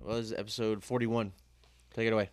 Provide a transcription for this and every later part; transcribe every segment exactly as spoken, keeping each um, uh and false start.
Well, this is episode forty-one. Take it away.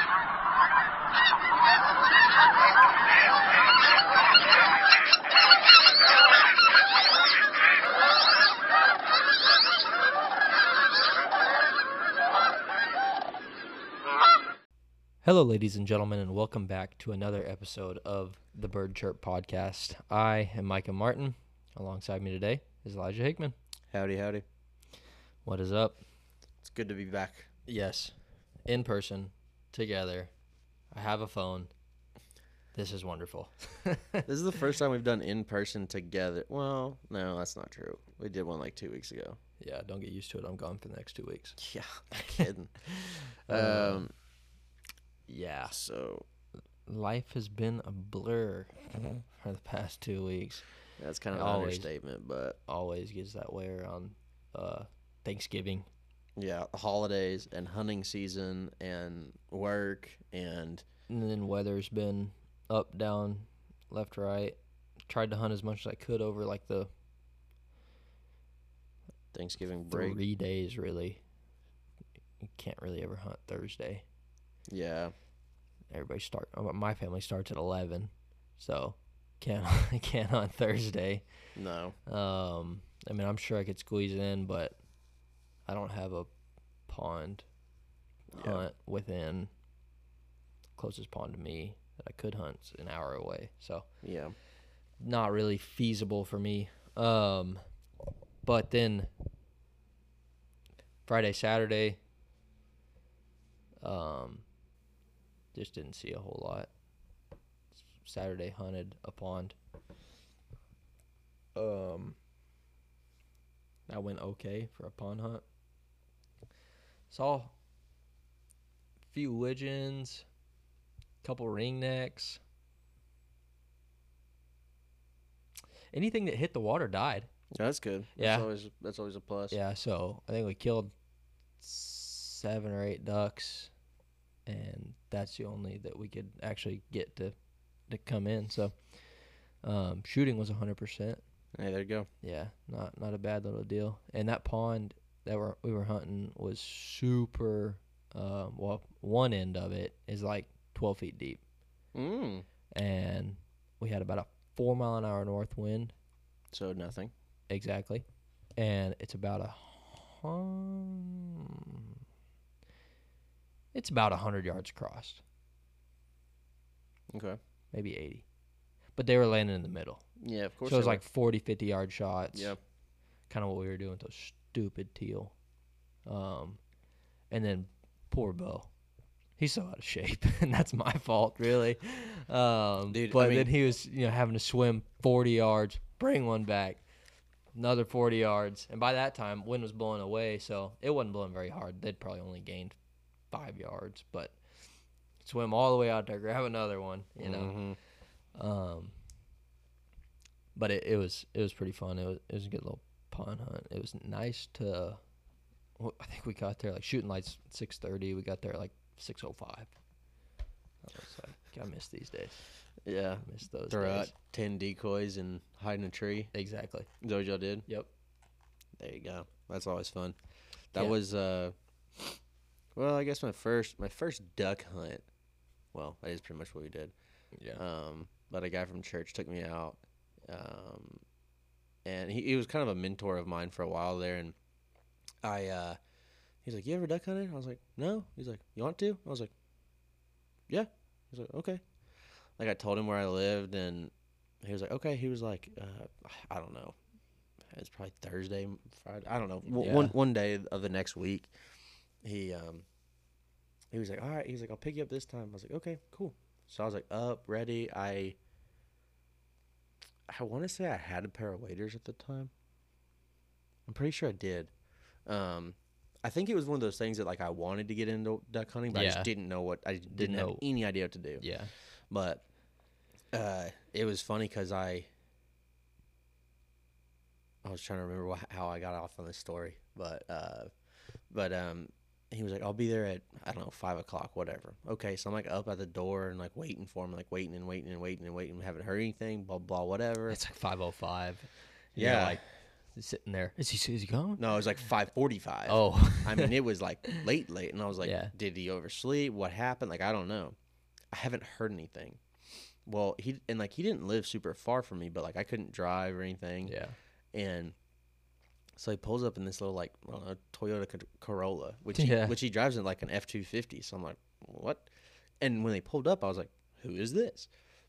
Hello, ladies and gentlemen, and welcome back to another episode of the Bird Chirp Podcast. I am Micah Martin. Alongside me today is Elijah Hickman. Howdy, howdy. What is up? It's good to be back. Yes, in person, together. I have a phone. This is wonderful. This is the first time we've done in person together. Well, no, that's not true. We did one like two weeks ago. Yeah, don't get used to it. I'm gone for the next two weeks. Yeah, I'm kidding. um, um, yeah. so Life has been a blur for the past two weeks. that's kind of an Always. understatement, but Always gets that way around uh, Thanksgiving. yeah, holidays and hunting season and work and And then weather's been up, down, left, right. Tried to hunt as much as I could over like the Thanksgiving break. three days, really. You can't really ever hunt Thursday. Yeah, Everybody start. My family starts at eleven, so can't can't hunt Thursday. no. Um, I mean, I'm sure I could squeeze it in, but I don't have a pond Yeah. hunt within closest pond to me that I could hunt an hour away. So Yeah. not really feasible for me. Um, but then Friday, Saturday, um, just didn't see a whole lot. Saturday hunted a pond. Um, that went okay for a pond hunt. Saw a few widgeons, couple ringnecks. Anything that hit the water died. That's good. Yeah. That's always, that's always a plus. Yeah, so I think we killed seven or eight ducks, and that's the only that we could actually get to to come in. So um, shooting was one hundred percent. Hey, there you go. Yeah, not not a bad little deal. And that pond that we're, we were hunting was super, uh, well, one end of it is like twelve feet deep. Mm. And we had about a four mile an hour north wind. So nothing. Exactly. And it's about a hum, it's about one hundred yards crossed, Okay. maybe eighty. But they were landing in the middle. Yeah, of course. So it was they like forty, fifty yard shots. Yep. Kind of what we were doing with those stupid teal. Um, and then poor Bo. He's so out of shape, and that's my fault, really. Um, Dude, I but mean- then he was, you know, having to swim forty yards, bring one back, another forty yards, and by that time, wind was blowing away, so it wasn't blowing very hard. They'd probably only gained five yards, but swim all the way out there, grab another one, you know. Mhm. Um, but it, it was it was pretty fun. It was it was a good little pond hunt. It was nice to. Well, I think we got there like shooting lights six thirty. We got there like six oh five. I was like, I miss these days. Yeah. I miss those Throw out days. ten decoys and hide in a tree. Exactly. Is that what y'all did? Yep. There you go. That's always fun. That Yeah. was uh well, I guess my first my first duck hunt. Well, that is pretty much what we did. Yeah. Um, but a guy from church took me out. Um and he, he was kind of a mentor of mine for a while there, and I uh he's like, "You ever duck hunted?" I was like, "No." He's like, "You want to?" I was like, "Yeah." He's like, "Okay." Like, I told him where I lived, and he was like, "Okay." He was like, uh, I don't know. It's probably Thursday, Friday. I don't know. W- Yeah. One one day of the next week, he um he was like, "All right." He's like, "I'll pick you up this time." I was like, "Okay, cool." So I was like, up, ready. I I want to say I had a pair of waders at the time. I'm pretty sure I did. Um, I think it was one of those things that, like, I wanted to get into duck hunting, but I Yeah. just didn't know what I didn't, Didn't have know. any idea what to do. Yeah. But uh, it was funny because I I was trying to remember wh- how I got off on this story, but uh, but um, he was like, "I'll be there at, I don't know, five o'clock, whatever." Okay, so I'm like up at the door and like waiting for him, like waiting and waiting and waiting and waiting. Haven't heard anything. Blah blah, whatever. It's like five oh five. Yeah. Like sitting there. Is he? Is he gone? No, it was like five forty-five. Oh, I mean, it was like late, late, and I was like, Yeah. did he oversleep? What happened? Like, I don't know. I haven't heard anything. Well, he and like he didn't live super far from me, but like I couldn't drive or anything. yeah. And so he pulls up in this little like I don't know, Toyota Co- Corolla, which Yeah. he, which he drives in like an F two fifty. So I'm like, what? And when they pulled up, I was like, who is this?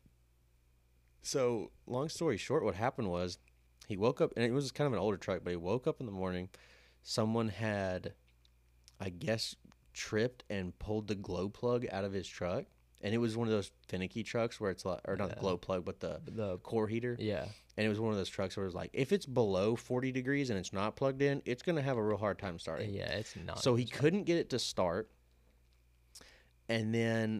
So long story short, what happened was he woke up, and it was kind of an older truck, but he woke up in the morning. Someone had, I guess, tripped and pulled the glow plug out of his truck. And it was one of those finicky trucks where it's like, or not the Yeah. glow plug, but the The core heater. yeah. And it was one of those trucks where it was like, if it's below forty degrees and it's not plugged in, it's going to have a real hard time starting. Yeah, it's not. So he couldn't get it to start. And then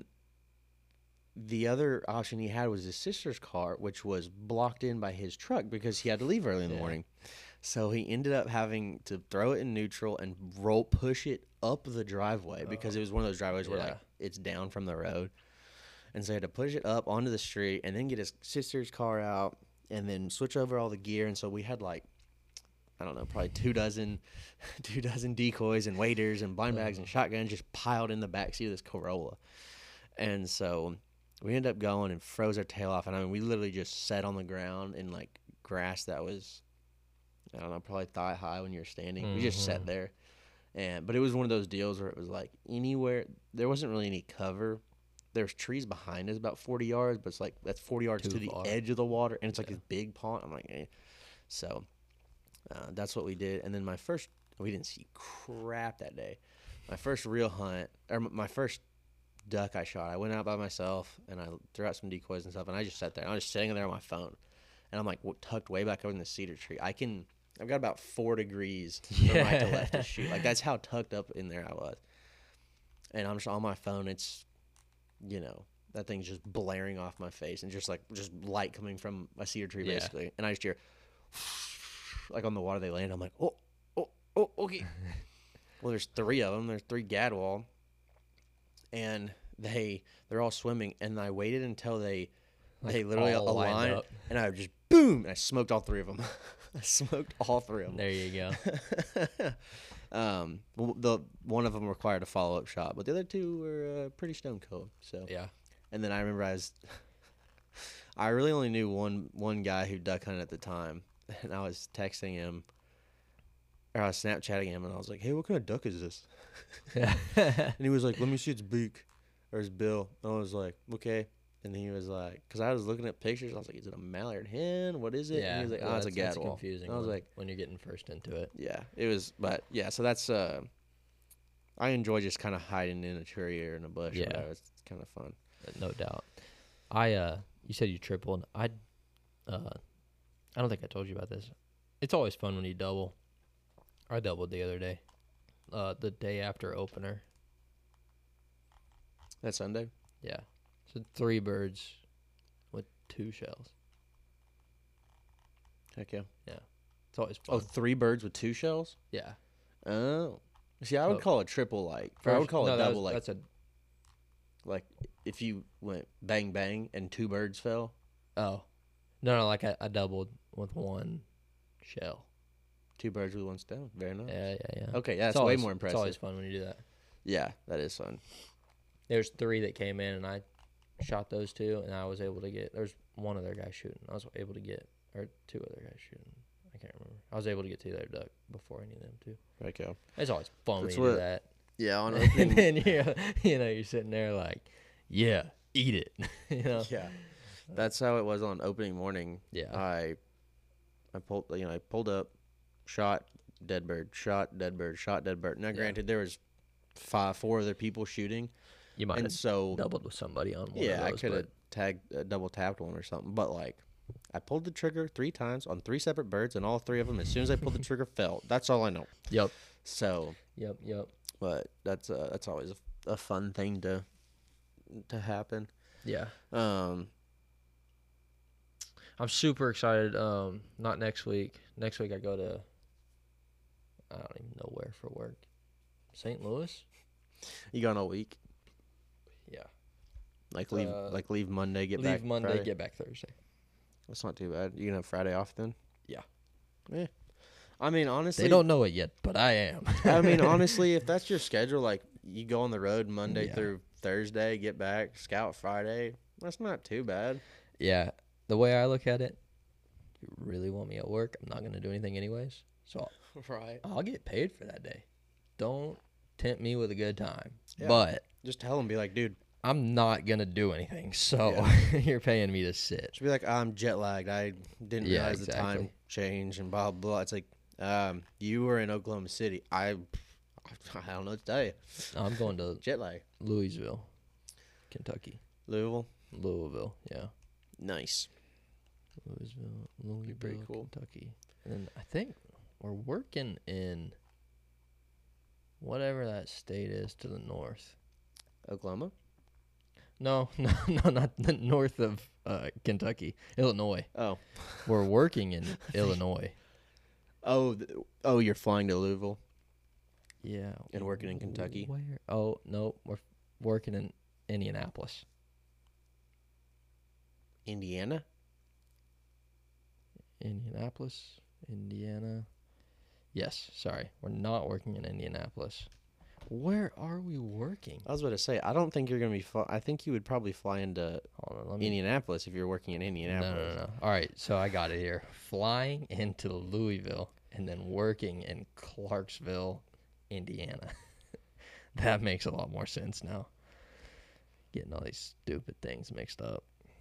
the other option he had was his sister's car, which was blocked in by his truck because he had to leave early in the Yeah. morning. So he ended up having to throw it in neutral and roll, push it up the driveway because it was one of those driveways where Yeah. like it's down from the road. And so he had to push it up onto the street and then get his sister's car out and then switch over all the gear. And so we had like, I don't know, probably two dozen, two dozen decoys and waders and blind bags and shotguns just piled in the backseat of this Corolla. And so we ended up going and froze our tail off. And I mean, we literally just sat on the ground in like grass that was, I don't know, probably thigh high when you're standing. We just sat Mhm. there. And, but it was one of those deals where it was like anywhere, there wasn't really any cover. There's trees behind us about forty yards, but it's like that's forty yards Too to the far. edge of the water. And it's like Yeah. this big pond. I'm like, eh. So uh, that's what we did. And then my first, we didn't see crap that day. My first real hunt, or m- my first duck I shot, I went out by myself and I threw out some decoys and stuff. And I just sat there. And I was just sitting there on my phone. And I'm like w- tucked way back over in the cedar tree. I can, I've got about four degrees from right to left to shoot. Like that's how tucked up in there I was. And I'm just on my phone. It's, you know, that thing's just blaring off my face and just like just light coming from a cedar tree Yeah. basically. And I just hear like on the water they land. I'm like, oh, oh, oh, okay. Well, there's three of them. There's three gadwall, and they they're all swimming. And I waited until they Like, they literally all lined aligned, up. and I just boom, and I smoked all three of them. I smoked all three of them. There you go. um, well, the one of them required a follow up shot, but the other two were uh, pretty stone cold. So Yeah. and then I remember I was, I really only knew one one guy who duck hunted at the time, and I was texting him, or I was Snapchatting him, and I was like, "Hey, what kind of duck is this?" And he was like, "Let me see its beak or its bill." And I was like, "Okay." And he was like, because I was looking at pictures, I was like, "Is it a mallard hen? What is it?" Yeah. And he was like, yeah, "Oh, it's a that's- that's gadwall." confusing. And I was when, like, when you're getting first into it. "Yeah, it was." But yeah, so that's uh, I enjoy just kind of hiding in a tree or in a bush. Yeah. or whatever. It's kind of fun. No doubt. I uh, you said you tripled. I, uh, I don't think I told you about this. It's always fun when you double. I doubled the other day, uh, the day after opener. That Sunday. Yeah, so three birds with two shells. Heck yeah. It's always Oh, fun. three birds with two shells. Yeah. Oh, see, I would Oh. call a triple like, or I would First- call no, a that double was- like, That's a like if you went bang bang and two birds fell. oh, no, no, like I, I doubled with one shell. Two birds with one stone. Very nice. Yeah, yeah, yeah. Okay, yeah, It's that's way always- more impressive. It's always fun when you do that. Yeah, that is fun. There's three that came in, and I shot those two, and I was able to get. There's one other guy shooting. I was able to get, or two other guys shooting. I can't remember. I was able to get to their duck before any of them too. Right, go. It's always fun when That's you do what- that. Yeah, on And opening. then you you know you're sitting there like, yeah, eat it. you know. yeah, that's how it was on opening morning. Yeah. I, I pulled, you know, I pulled up, shot dead bird, shot dead bird, shot dead bird. Now, Yeah. granted, there was five, four other people shooting, You might and have so doubled with somebody on one yeah, of I those. could have but tagged, uh, double tapped one or something. But like, I pulled the trigger three times on three separate birds, and all three of them, as soon as I pulled the trigger, fell. That's all I know. Yep. So, Yep. Yep. but that's uh, that's always a, a fun thing to to happen. Yeah. Um, I'm super excited. Um, not next week. Next week I go to. I don't even know where for work. Saint Louis. you gone all week? Yeah. Like leave, Uh, like leave Monday, get Leave back Monday, Friday? get back Thursday. That's not too bad. You gonna have Friday off then? Yeah. Yeah. I mean, honestly, They don't know it yet, but I am. I mean, honestly, if that's your schedule, like you go on the road Monday Yeah. through Thursday, get back, scout Friday, that's not too bad. Yeah, the way I look at it, you really want me at work, I'm not going to do anything anyways. So Right. I'll get paid for that day. Don't tempt me with a good time. Yeah. But Just tell them, be like, dude, I'm not going to do anything. So you're paying me to sit. just be like, I'm jet lagged. I didn't Yeah, realize the time exactly. change and blah, blah. It's like, um, you were in Oklahoma City. I, I don't know what to tell you. I'm going to Jet lag. Louisville, Kentucky. Louisville. Louisville, yeah. Nice. Louisville, Louisville, pretty cool. Kentucky. And then I think we're working in whatever that state is to the north. Oklahoma? No, no, no, not the north of uh, Kentucky, Illinois. Oh. We're working in Illinois. Oh, th- oh, you're flying to Louisville? Yeah. And working in Kentucky? Where? Oh, no, we're working in Indianapolis. Indiana? Indianapolis, Indiana. Yes, sorry. We're not working in Indianapolis. Where are we working? I was about to say, I don't think you're going to be fly- I think you would probably fly into Hold on, let me. Indianapolis if you're working in No, Indianapolis. no, no. All right, so I got it here. Flying into Louisville and then working in Clarksville, Indiana. That makes a lot more sense now. Getting all these stupid things mixed up.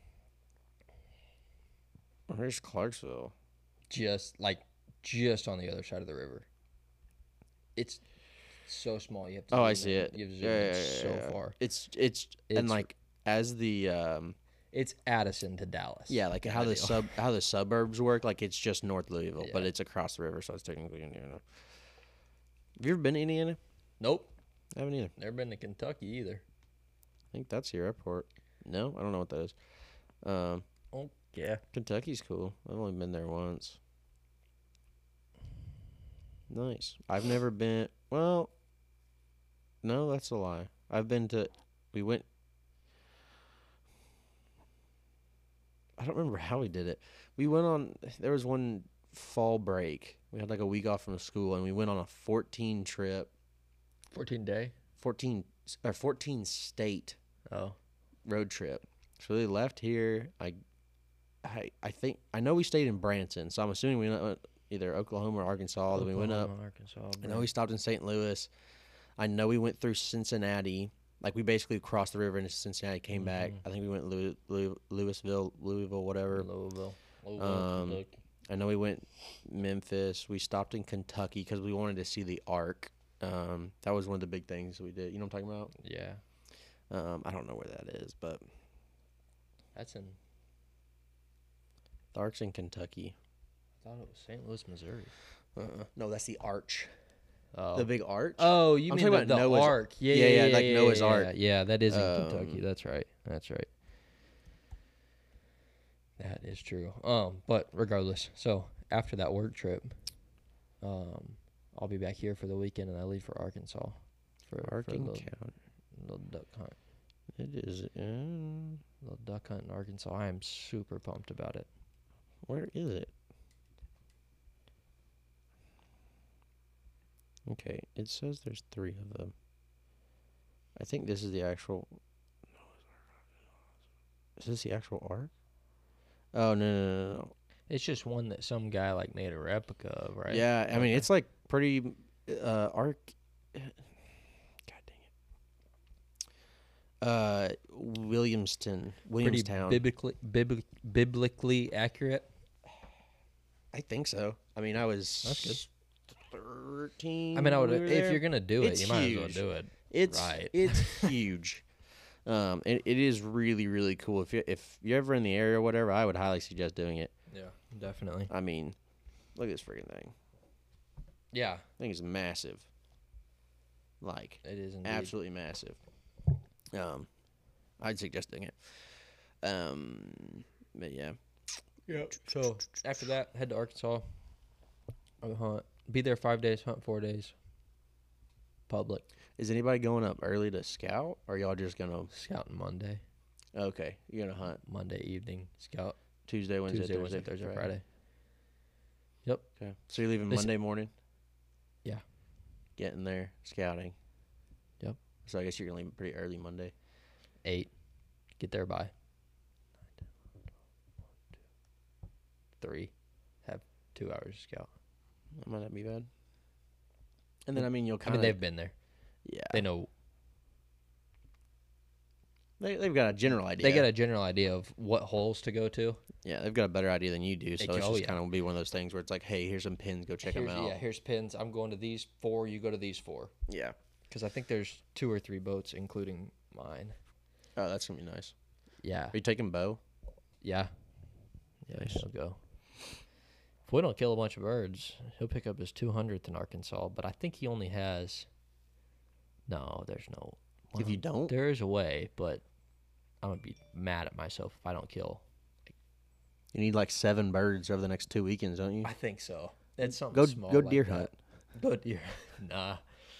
Where's Clarksville? Just like just on the other side of the river. It's so small. You have to. Oh, I zoom see in. it. You have to zoom Yeah, in yeah, so yeah, yeah. far. It's, it's It's and like as the um It's Addison to Dallas. yeah, like how kinda the deal. sub how the suburbs work, like it's just North Louisville, but Yeah. it's across the river, so it's technically Indiana. Have you ever been to Indiana? Nope. I haven't either. Never been to Kentucky either. I think that's your airport. No, I don't know what that is. Um, Oh yeah. Kentucky's cool. I've only been there once. Nice. I've never been. Well, no, that's a lie. I've been to. We went. I don't remember how we did it. We went on. There was one fall break. We had like a week off from school, and we went on a fourteen trip, Fourteen day. fourteen or fourteen state Oh. road trip. So we left here. I, I, I think I know we stayed in Branson, so I'm assuming we went either Oklahoma or Arkansas. Then we went up. Oklahoma, Arkansas. I know we stopped in Saint Louis. I know we went through Cincinnati. Like we basically crossed the river into Cincinnati, came back. Mhm. I think we went Louis, Louis, Louisville, Louisville, whatever. Louisville. Louisville, Um, Kentucky. I know we went Memphis. We stopped in Kentucky because we wanted to see the Ark. Um, that was one of the big things we did. You know what I'm talking about? Yeah. Um, I don't know where that is, but That's in. the Ark's in Kentucky. I thought it was Saint Louis, Missouri. Uh-uh. No, that's the Arch. Oh. The big arch. Oh, you I'm mean talking the, about the Noah's- Ark? Yeah, yeah, yeah, yeah, like yeah, Noah's yeah, Ark. Yeah, yeah, that is in Um, Kentucky. That's right. That's right. That is true. Um, but regardless, so after that work trip, um, I'll be back here for the weekend, and I leave for Arkansas for, for a Arkin little, County. little duck hunt. It is in. Little duck hunt in Arkansas. I am super pumped about it. Where is it? Okay, it says there's three of them. I think this is the actual. Is this the actual arc? Oh no no no no! It's just one that some guy like made a replica of, right? Yeah, I mean Okay. it's like pretty uh arc. God dang it. Uh, Williamston, pretty Williamstown. biblically bibli- biblically accurate. I think so. I mean, I was That's good. thirteen. I mean, I would when we were if there. you're gonna do it, It's you might huge. as well do it. It's Right. it's huge. Um, it, it is really really cool. If you if you're ever in the area or whatever, I would highly suggest doing it. Yeah, definitely. I mean, look at this freaking thing. Yeah, I think it's massive. Like it is indeed. absolutely massive. Um, I'd suggest doing it. Um, but yeah, Yeah. So after that, head to Arkansas. I'll hunt. Be there five days. Hunt four days. Public is anybody going up early to scout, or y'all just gonna? scouting Monday, Okay, you're gonna hunt Monday evening scout. Tuesday, Wednesday, Tuesday, Thursday, Wednesday, Thursday, Friday. Yep. Okay. So you're leaving They s- Monday morning? Yeah. Getting there, scouting. Yep. So I guess you're going to leave pretty early Monday. Eight. Get there by three. Have two hours to scout. That might not be bad. And then, I mean, you'll I kind mean, of... they've been there. Yeah. They know. They, they've got a general idea. They get a general idea of what holes to go to. Yeah, they've got a better idea than you do. So They- it's oh, just yeah. kind of be one of those things where it's like, hey, here's some pins. Go check here's, them out. Yeah, here's pins. I'm going to these four. You go to these four. Yeah. Because I think there's two or three boats, including mine. Oh, that's going to be nice. Yeah. Are you taking Bo? Yeah. Yeah, Nice. he'll go. If we don't kill a bunch of birds, he'll pick up his two hundredth in Arkansas. But I think he only has. No, there's no. If you don't? There is a way, but I'm going to be mad at myself if I don't kill. You need like seven birds over the next two weekends, don't you? I think so. It's something Go small go like deer that. hunt. Go deer. Nah.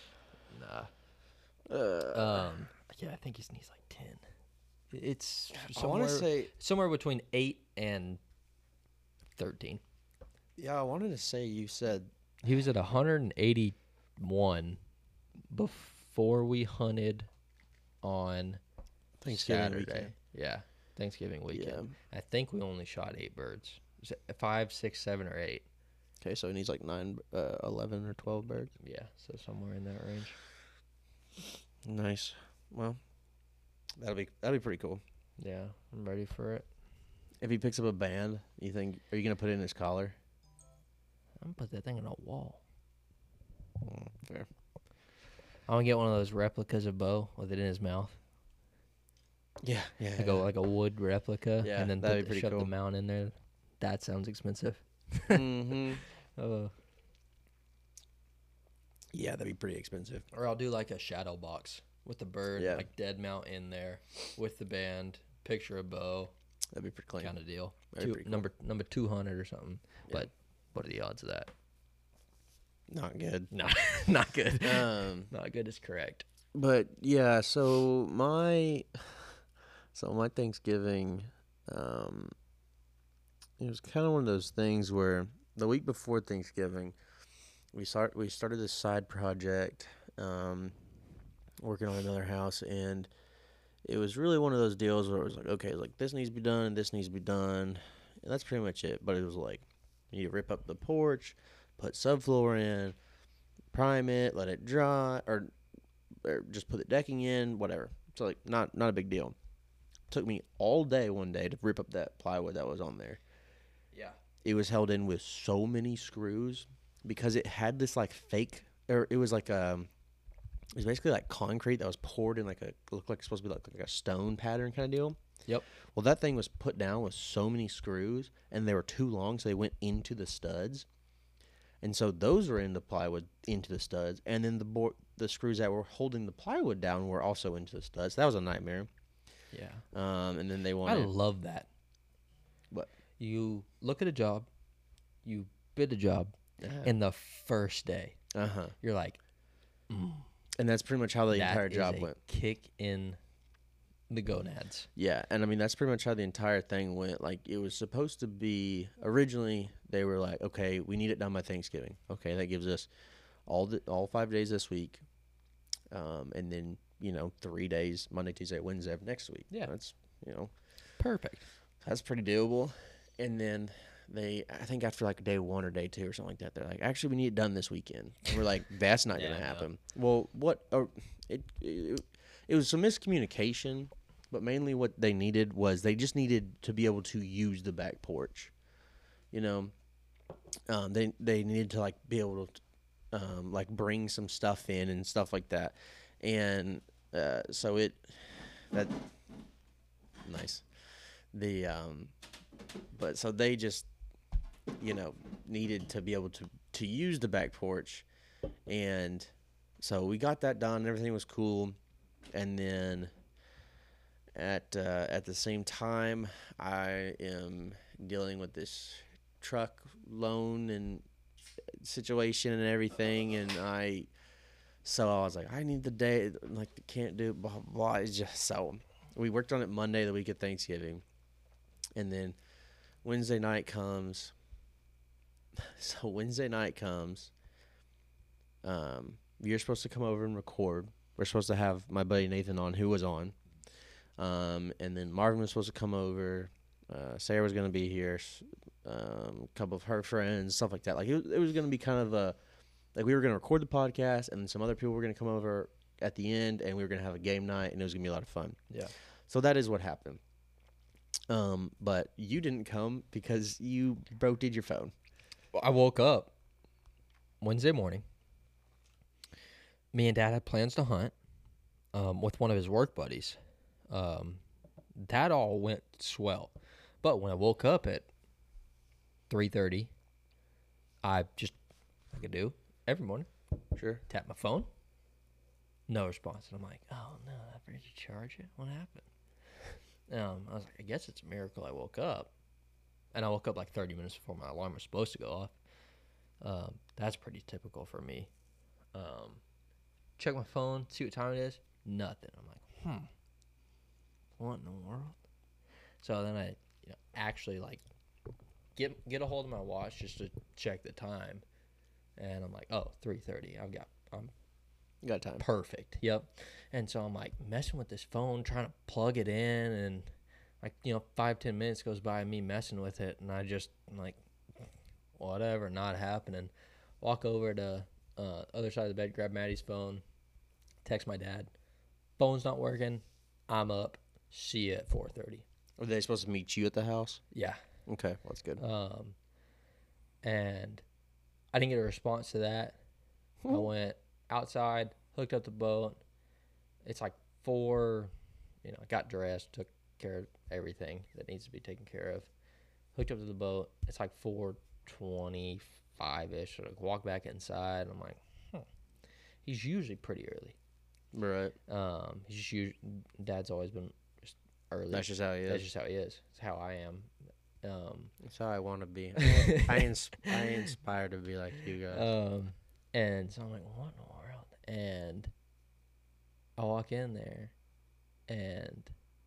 Nah. Uh, Um. Yeah, I think he's he's like ten. It's I somewhere want to say, somewhere between eight and thirteen. yeah, I wanted to say you said, He was at one hundred eighty-one before we hunted on Thanksgiving Saturday. weekend. Yeah, Thanksgiving weekend. Yeah. I think we only shot eight birds. Was it five, six, seven, or eight? Okay, so he needs like nine, uh, eleven or twelve birds. Yeah, so somewhere in that range. Nice. Well, that'll be that'll be pretty cool. Yeah, I'm ready for it. If he picks up a band, you think are you gonna put it in his collar? I'm gonna put that thing on a wall. Mm, fair. I'm gonna get one of those replicas of Bo with it in his mouth. Yeah, yeah. Like a like a wood replica, Yeah, and then that'd put be the, pretty shove cool. the mount in there. That sounds expensive. mm-hmm. Uh, Yeah, that'd be pretty expensive. or I'll do like a shadow box with the bird, Yeah. like dead mount in there, with the band, picture of Bo, That'd be pretty clean. kind of deal. That'd be Two, pretty cool. number number two hundred or something. Yeah. But what are the odds of that? Not good. No, not good. Um, Not good is correct. but yeah, so my, so my Thanksgiving, um, it was kind of one of those things where the week before Thanksgiving, we start we started this side project, um, working on another house, and it was really one of those deals where it was like, okay, like this needs to be done and this needs to be done, and that's pretty much it. But it was like, you need to rip up the porch, put subfloor in, prime it, let it dry, or or just put the decking in, whatever. So like, not not a big deal. Took me all day one day to rip up that plywood that was on there. Yeah. It was held in with so many screws because it had this like fake, or it was like um, it was basically like concrete that was poured in like a looked like it's supposed to be like, like a stone pattern kind of deal. Yep. Well, that thing was put down with so many screws, and they were too long, so they went into the studs. And so those were in the plywood into the studs, and then the board, the screws that were holding the plywood down were also into the studs. That was a nightmare. Yeah. Um, and then they I wanted love that. what? You look at a job, you bid a job, and the first day Uh huh. you're like, And that's pretty much how the that entire is job a went. kick in the gonads. Yeah, and I mean that's pretty much how the entire thing went. Like it was supposed to be originally. They were like, okay, we need it done by Thanksgiving. Okay, that gives us all the all five days this week, um, and then you know three days Monday, Tuesday, Wednesday of next week. Yeah. that's you know Perfect. that's pretty doable. And then they, I think after like day one or day two or something like that, they're like, actually, we need it done this weekend. And we're like, that's not Yeah, gonna no. happen. Well, what? Uh, it, it it was some miscommunication. But mainly what they needed was they just needed to be able to use the back porch. You know, um, they they needed to like be able to um, like bring some stuff in and stuff like that. And uh, so it that nice. The um, but so they just you know needed to be able to to use the back porch, and so we got that done. Everything was cool, and then. At uh, at the same time, I am dealing with this truck loan and situation and everything, and I so I was like, I need the day, like can't do blah blah. blah. It's just so we worked on it Monday, the week of Thanksgiving, and then Wednesday night comes, so Wednesday night comes. Um, you're supposed to come over and record. We're supposed to have my buddy Nathan on, who was on. Um, and then Marvin was supposed to come over. Uh, Sarah was going to be here. Um, a couple of her friends, stuff like that. Like it was, it was going to be kind of a, like we were going to record the podcast, and then some other people were going to come over at the end, and we were going to have a game night, and it was going to be a lot of fun. Yeah. So that is what happened. Um, but you didn't come because you broke did your phone. I woke up Wednesday morning. Me and Dad had plans to hunt um, with one of his work buddies. Um, that all went swell. But when I woke up at three thirty, I just, I could do every morning, Sure. tap my phone, no response. And I'm like, oh, no, I forgot to charge it. What happened? Um, I was like, I guess it's a miracle I woke up. And I woke up like thirty minutes before my alarm was supposed to go off. Um, that's pretty typical for me. Um, check my phone, see what time it is. Nothing. I'm like, hmm, what in the world? So then I, you know, actually like get get a hold of my watch just to check the time, and I'm like, oh, three thirty. I've got, I'm You got time. perfect. Yep. And so I'm like messing with this phone, trying to plug it in, and like, you know, five, ten minutes goes by me messing with it, and I just, I'm like, whatever, not happening. Walk over to uh, other side of the bed, grab Maddie's phone, text my dad. Phone's not working. I'm up. See you at four thirty. Were they supposed to meet you at the house? Yeah. Okay, well, that's good. Um, and I didn't get a response to that. I went outside, hooked up the boat. It's like four, you know, I got dressed, took care of everything that needs to be taken care of. Hooked up to the boat. It's like four twenty-five-ish. So I walk back inside. I'm like, hmm. He's usually pretty early. Right. Um, he's just usually, Dad's always been just early. That's just how he is. That's just how he is. It's how I am. Um, That's how I want to be. I, ins- I inspire to be like you guys. Um, and so I'm like, what in the world? And I walk in there, and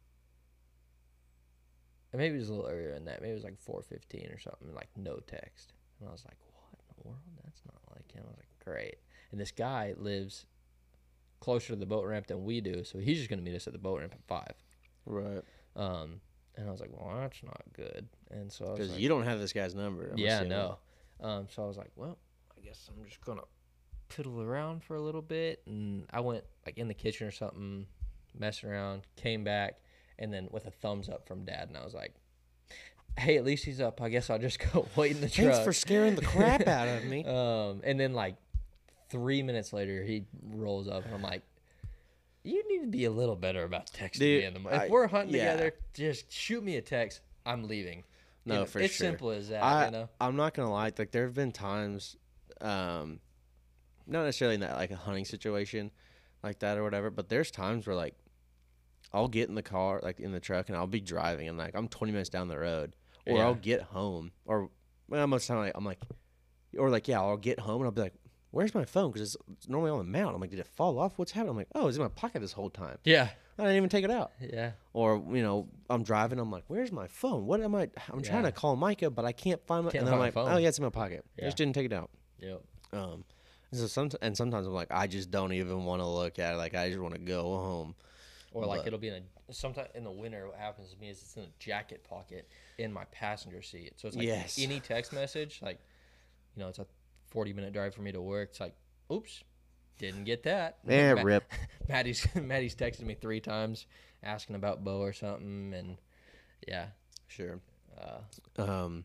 maybe it was a little earlier than that. Maybe it was like four fifteen or something, like no text. And I was like, what in the world? That's not like him. I was like, great. And this guy lives closer to the boat ramp than we do, so he's just going to meet us at the boat ramp at five. Right. Um, and I was like, well, that's not good. And so I was Because like, you don't have this guy's number. I'm yeah, assuming. no. Um, so I was like, well, I guess I'm just gonna fiddle around for a little bit. And I went like in the kitchen or something, messing around, came back, and then with a thumbs up from Dad, and I was like, hey, at least he's up. I guess I'll just go wait in the truck. Thanks for scaring the crap out of me. Um, and then like three minutes later, he rolls up, and I'm like, you need to be a little better about texting Dude, me in the morning. I- If we're hunting yeah. together, just shoot me a text. I'm leaving. You No, know, for it's sure. simple as that. I, you know. I'm not gonna lie. Like there have been times, um, not necessarily in that like a hunting situation, like that or whatever. But there's times where like, I'll get in the car, like in the truck, and I'll be driving, and like I'm twenty minutes down the road, or Yeah. I'll get home, or well, most of the time like, I'm like, or like yeah, I'll get home and I'll be like, where's my phone? Because it's, it's normally on the mount. I'm like, did it fall off? What's happening? I'm like, oh, it's in my pocket this whole time. Yeah. I didn't even take it out. Yeah. Or, you know, I'm driving. I'm like, where's my phone? What am I? I'm trying Yeah. to call Micah, but I can't find my. Can't and then I'm find like, my phone. oh, yeah, it's in my pocket. I Yeah. just didn't take it out. Yep. Um, and so some, and sometimes I'm like, I just don't even want to look at it. Like, I just want to go home. Or like But- it'll be in a sometimes in the winter. What happens to me is it's in a jacket pocket in my passenger seat. So it's like Yes. any text message, like, you know, it's a forty minute drive for me to work. It's like, oops, didn't get that. Eh, Ma- rip. Maddie's Maddie's texted me three times asking about Bo or something, and yeah, Sure. uh, Um.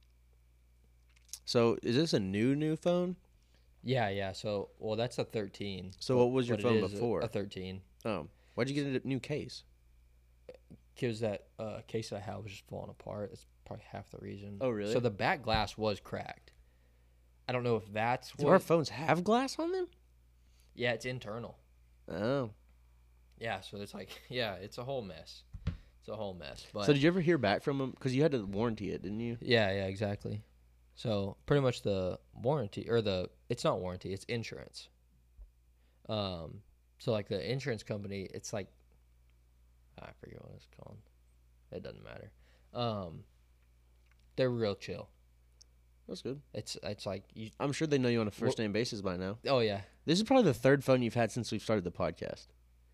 So is this a new new phone? yeah, yeah. So well, that's a thirteen. So what was your it phone is, a- before? A thirteen. Oh, why'd you get a new case? Because that uh, case that I had was just falling apart. That's probably half the reason. Oh, really? So the back glass was cracked. I don't know if that's Do what. our phones have glass on them? Yeah, it's internal. Oh. Yeah, so it's like, yeah, it's a whole mess. It's a whole mess. But So did you ever hear back from them? Because you had to warranty it, didn't you? yeah, yeah, exactly. So pretty much the warranty or the it's not warranty, it's insurance. Um, so like the insurance company, it's like I forget what it's called. It doesn't matter. Um, they're real chill. That's good. It's it's like you. I'm sure they know you on a first name basis by now. Oh yeah. This is probably the third phone you've had since we've started the podcast.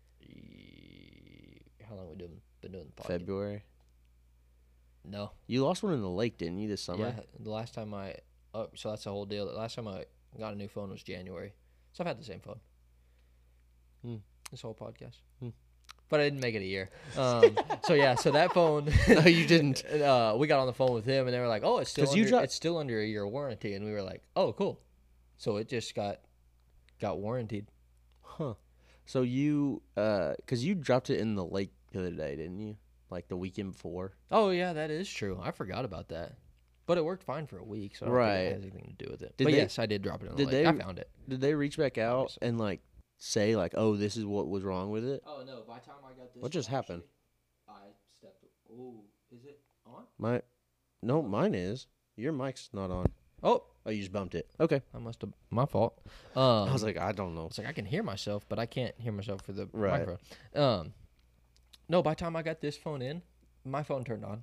How long have we doing, been doing the podcast? February. No. You lost one in the lake, didn't you, this summer? Yeah. The last time I. Oh, so that's the whole deal. The last time I got a new phone was January. So I've had the same phone. Hmm. This whole podcast. Hmm. But I didn't make it a year. Um, so yeah, so that phone. No, you didn't. Uh, we got on the phone with him, and they were like, "Oh, it's still 'Cause under, you dro- it's still under a year warranty," and we were like, "Oh, cool." So it just got got warranted. Huh. So you, uh, because you dropped it in the lake the other day, didn't you? Like the weekend before. Oh yeah, that is true. I forgot about that. But it worked fine for a week, so I don't Right. think it has anything to do with it. Did but they- yes, I did drop it in the did lake. they- I found it. Did they reach back out Obviously. and like say like, oh, this is what was wrong with it? Oh no! By the time I got this, What just happened? I stepped. Oh, is it on? My, no, mine is. Your mic's not on. Oh, Oh, you just bumped it. Okay. I must have. My fault. Um, I was like, I don't know. it's like I can hear myself, but I can't hear myself for the Right. microphone. Um, no, by the time I got this phone in, my phone turned on.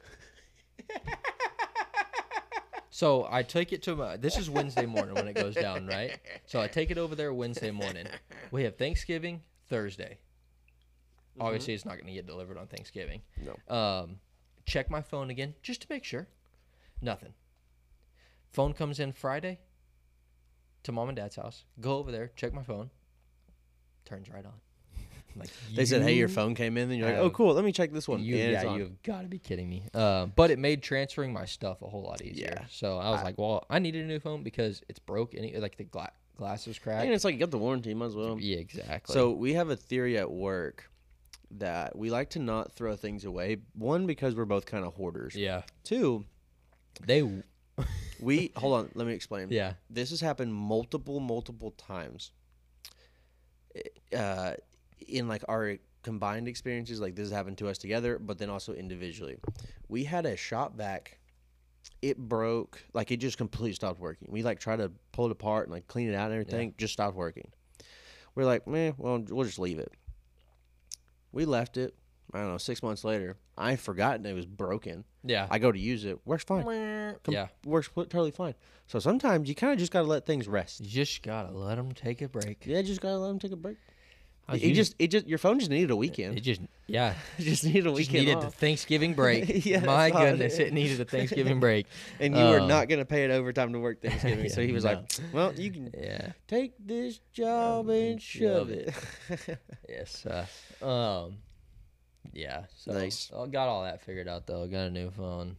So I take it to my. This is Wednesday morning when it goes down, right? So I take it over there Wednesday morning. We have Thanksgiving Thursday. Obviously, it's not going to get delivered on Thanksgiving. No. Um, check my phone again just to make sure. Nothing. Phone comes in Friday to mom and dad's house. Go over there, check my phone. Turns right on. I'm like, They said, hey, your "You phone came in. And you're like, have- oh, cool. Let me check this one. You, and it's yeah, on. you've got to be kidding me. Uh, but it made transferring my stuff a whole lot easier. Yeah. So I was I- like, well, I needed a new phone because it's broke. Any like the gla- glass was cracked. And it's like you got the warranty. Might as well. yeah, exactly. So we have a theory at work that we like to not throw things away. One, because we're both kind of hoarders. yeah, Two, they. we hold on. Let me explain. Yeah. This has happened multiple, multiple times. Uh, in like our combined experiences, like this has happened to us together, but then also individually. We had a shop vac. It broke. Like it just completely stopped working. We like tried to pull it apart and like clean it out and everything. Just stopped working. We're like, man, well, we'll just leave it. We left it. I don't know. Six months later, I forgotten it was broken. Yeah. I go to use it. Works fine. Com- yeah. Works pl- totally fine. So sometimes you kind of just got to let things rest. You just gotta let them take a break. Yeah, just got to let them take a break. I was It, it using- just, it just, your phone just needed a weekend. It just, yeah. It just needed a Just weekend needed the off. Thanksgiving break. Yeah, My that's all it goodness, is. it needed a Thanksgiving break. And you were Um, not going to pay it overtime to work Thanksgiving. so Yeah, he was no. like, well, you can Yeah. take this job and shove shove it. Yes. Uh, um. Yeah. So Nice. I got all that figured out though. Got a new phone.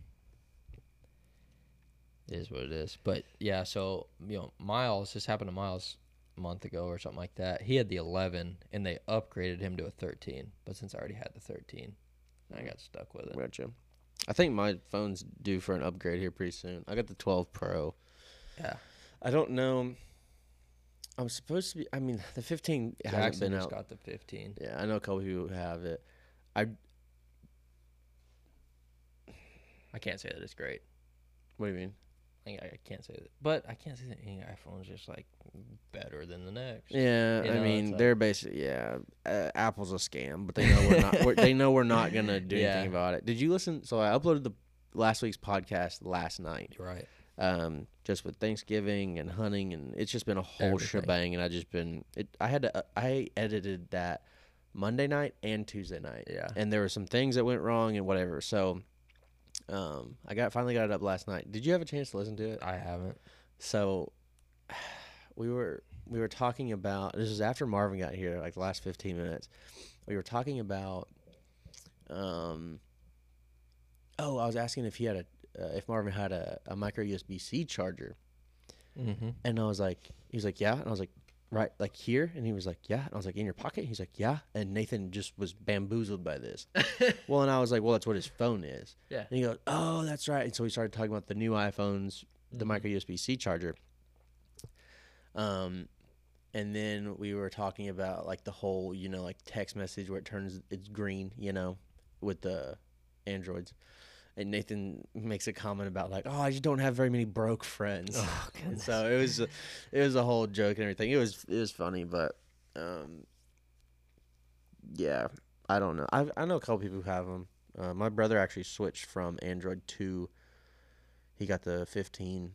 It is what it is. But yeah. So you know, Miles. This happened to Miles a month ago or something like that. He had the eleven, and they upgraded him to a thirteen. But since I already had the thirteen, I got stuck with it. Gotcha. I think my phone's due for an upgrade here pretty soon. I got the twelve Pro. Yeah. I don't know. I'm supposed to be. I mean, the fifteen hasn't Jackson been just out. got the fifteen. Yeah, I know a couple people who have it. I. I can't say that it's great. What do you mean? I, I can't say that, but I can't say that any iPhone is just like better than the next. Yeah, You I know, mean, it's like- they're basically yeah. Uh, Apple's a scam, but they know we're not. We're, they know we're not gonna do Yeah. anything about it. Did you listen? So I uploaded the last week's podcast last night. You're right. Um, just with Thanksgiving and hunting, and it's just been a whole Everything. shebang. And I just been it. I had to. Uh, I edited that Monday night and Tuesday night. Yeah. And there were some things that went wrong and whatever. So, um, I got finally got it up last night. Did you have a chance to listen to it? I haven't. So, we were we were talking about this is after Marvin got here, like the last fifteen minutes. We were talking about, um, oh, I was asking if he had a uh, if Marvin had a, a micro U S B C charger, Mm-hmm. and I was like, he was like, yeah, and I was like, right, like here, and he was like, yeah, and I was like, in your pocket, he's like, yeah, and Nathan just was bamboozled by this. Well, and I was like, well, that's what his phone is. Yeah. And he goes, oh, that's right, and so we started talking about the new iPhones, the Mhm. micro U S B C charger. Um, and then we were talking about like the whole, you know, like text message where it turns it's green, you know, with the Androids. And Nathan makes a comment about like, oh, I just don't have very many broke friends. Oh, And goodness. so it was, a, it was a whole joke and everything. It was, it was funny, but, um, yeah, I don't know. I I know a couple people who have them. Uh, my brother actually switched from Android to. He got the fifteen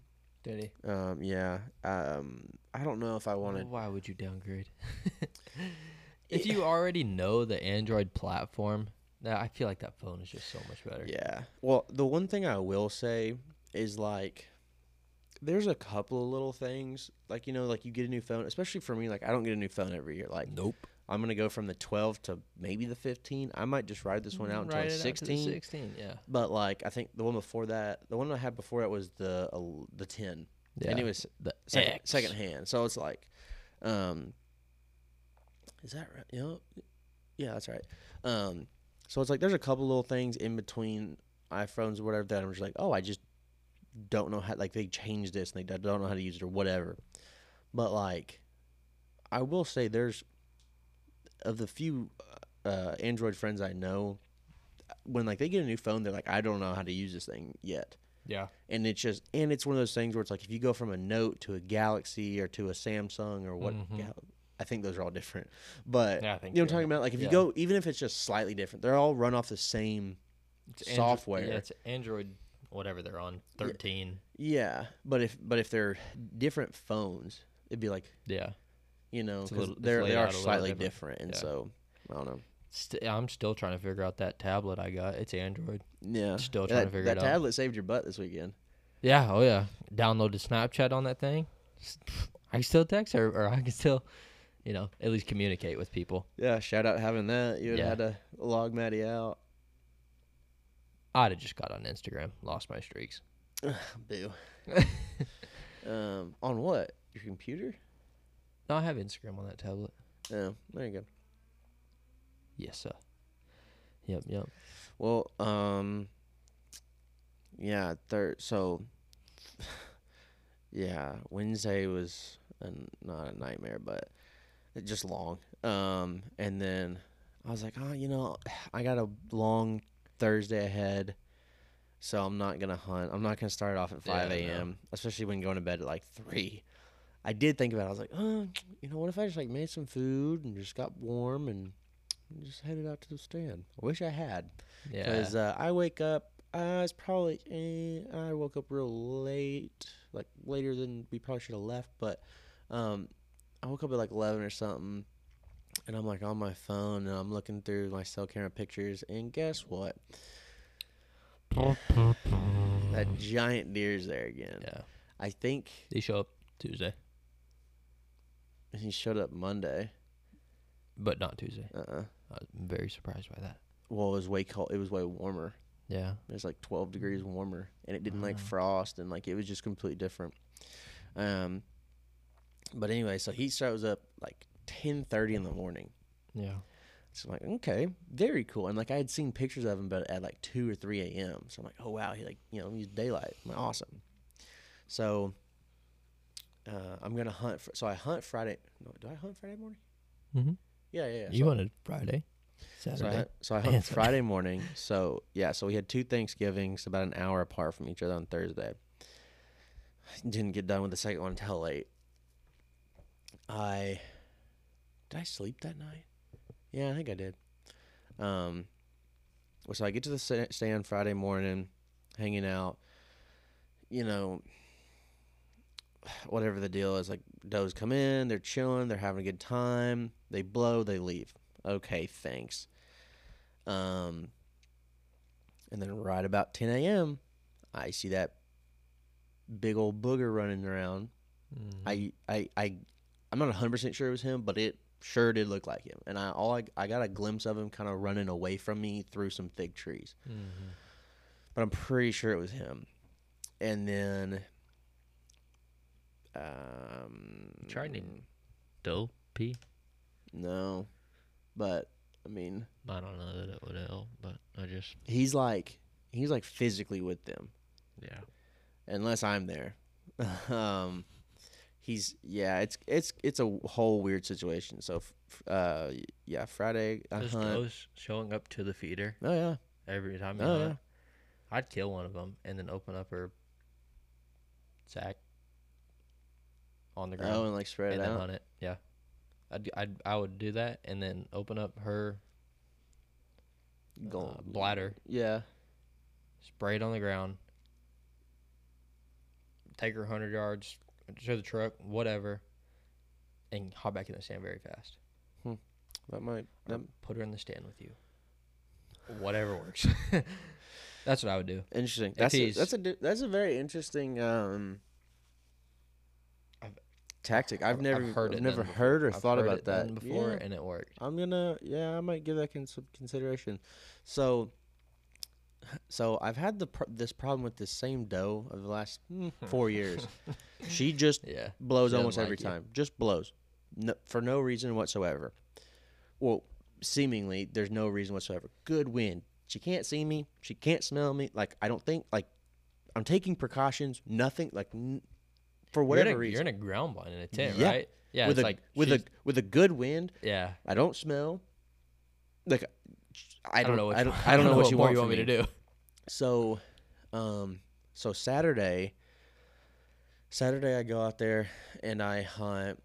Did he? Um, yeah. Um, I don't know if I wanted. Why would you downgrade? If you already know the Android platform, that I feel like that phone is just so much better. Yeah. Well, the one thing I will say is like, there's a couple of little things like you know, like you get a new phone, especially for me. Like I don't get a new phone every year. Like Nope. I'm gonna go from the twelve to maybe the fifteen. I might just ride this one out until Ride it's it out to the sixteen. sixteen, yeah. But like I think the one before that, the one I had before that was the uh, the ten, Yeah. and it was the second, X. second hand. So it's like, um, is that right? You know, yeah, that's right. Um, so it's like there's a couple little things in between iPhones or whatever that I'm just like, oh, I just don't know how. Like they changed this and they don't know how to use it or whatever. But like, I will say there's of the few uh, Android friends I know, when like they get a new phone, they're like, I don't know how to use this thing yet. Yeah. And it's just, and it's one of those things where it's like if you go from a Note to a Galaxy or to a Samsung or what, Mhm. Gal- I think those are all different. But Yeah, I think you know what you're- I'm talking about? Like if you yeah. go, even if it's just slightly different, they're all run off the same It's Andro- software. yeah, it's Android, whatever they're on, thirteen. Yeah, but if but if they're different phones, it'd be like, Yeah. you know, It's a 'cause little- it's they're laid they out are a little slightly different. different, and Yeah. so I don't know. St- I'm still trying to figure out that tablet I got. It's Android. Yeah, Still Yeah, trying that, to figure that it out. tablet saved your butt this weekend. Yeah, oh yeah. Downloaded Snapchat on that thing. I can still text her, or I can still, you know, at least communicate with people. Yeah, shout out having that. You would Yeah. had to log Maddie out. I'd have just got on Instagram, lost my streaks. Boo. um, on what? Your computer? No, I have Instagram on that tablet. Oh, there you go. Yes, sir. Yep, yep. Well, um, yeah, third. So, yeah, Wednesday was a, not a nightmare, but just long. Um, and then I was like, oh, you know, I got a long Thursday ahead, so I'm not gonna hunt. I'm not gonna start off at five Yeah, no. a.m., especially when going to bed at like three. I did think about it. I was like, oh, you know, what if I just like made some food and just got warm and just headed out to the stand? I wish I had. Yeah. Because uh, I wake up, uh, it's probably, eh, I woke up real late, like later than we probably should have left. But um, I woke up at like eleven or something, and I'm like on my phone, and I'm looking through my cell camera pictures, and guess what? That giant deer's there again. Yeah. I think They show up Tuesday, he showed up Monday. but not Tuesday. Uh-uh. I was very surprised by that. Well, it was way cold. It was way warmer. Yeah. It was like twelve degrees warmer, and it didn't like Wow. frost, and like it was just completely different. Um, but anyway, so he shows up like ten thirty in the morning. Yeah. So I'm like, okay, very cool. And like I had seen pictures of him, but at like two or three a.m. So I'm like, oh wow, he like you know he's daylight. I'm like, awesome. So uh, I'm gonna hunt. For, so I hunt Friday. No, do I hunt Friday morning? Mm-hmm. Yeah, yeah. yeah. You so, wanted Friday, So I, Saturday. hunt- so I hunt and Friday morning. So yeah, so we had two Thanksgivings about an hour apart from each other on Thursday. Didn't get done with the second one until late. I did I sleep that night? Yeah, I think I did. Um, well, so I get to the sta- stand Friday morning, hanging out. You know, whatever the deal is, like does come in, they're chilling, they're having a good time. They blow, they leave. Okay, thanks. Um, and then right about ten a.m., I see that big old booger running around. Mhm. I, I, I, I'm not one hundred percent sure it was him, but it sure did look like him. And I, all I, I got a glimpse of him kind of running away from me through some fig trees. Mhm. But I'm pretty sure it was him. And then, um, Tried any dopey. no, but I mean, I don't know that it would help, but I just he's like, he's like physically with them. yeah. Unless I'm there. um, he's yeah. It's it's it's a whole weird situation. So, f- uh, yeah, Friday I Just hunt. those showing up to the feeder Oh yeah, every time. You oh hunt. yeah. I'd kill one of them and then open up her sack on the ground Oh, and like spread and it then out. hunt it. Yeah, I'd, I'd I would do that and then open up her Go uh, bladder, Yeah, spray it on the ground, take her one hundred yards to the truck, whatever, and hop back in the stand very fast. Hmm. That might that, put her in the stand with you. Whatever works. That's what I would do. Interesting. That's a, that's a that's a very interesting um, I've, tactic. I've, I've never I've heard I've it never done heard or before. thought I've heard about it that done before, yeah. and it worked. I'm gonna yeah I might give that con- some consideration. So so I've had the pr- this problem with this same doe of the last mm, four years. She just Yeah. blows She almost doesn't every like you. time. Just blows, no, for no reason whatsoever. Well, seemingly there's no reason whatsoever. Good wind. She can't see me. She can't smell me. Like I don't think like I'm taking precautions. Nothing like n- for whatever you're in a, reason. You're in a ground blind in a tent, Yeah. right? Yeah. with it's a like with a she's- with a good wind. yeah. I don't smell. Like I I don't, don't know. What I don't, you, I don't know what you more want, you from want me me to do. So, um, so Saturday, Saturday I go out there and I hunt.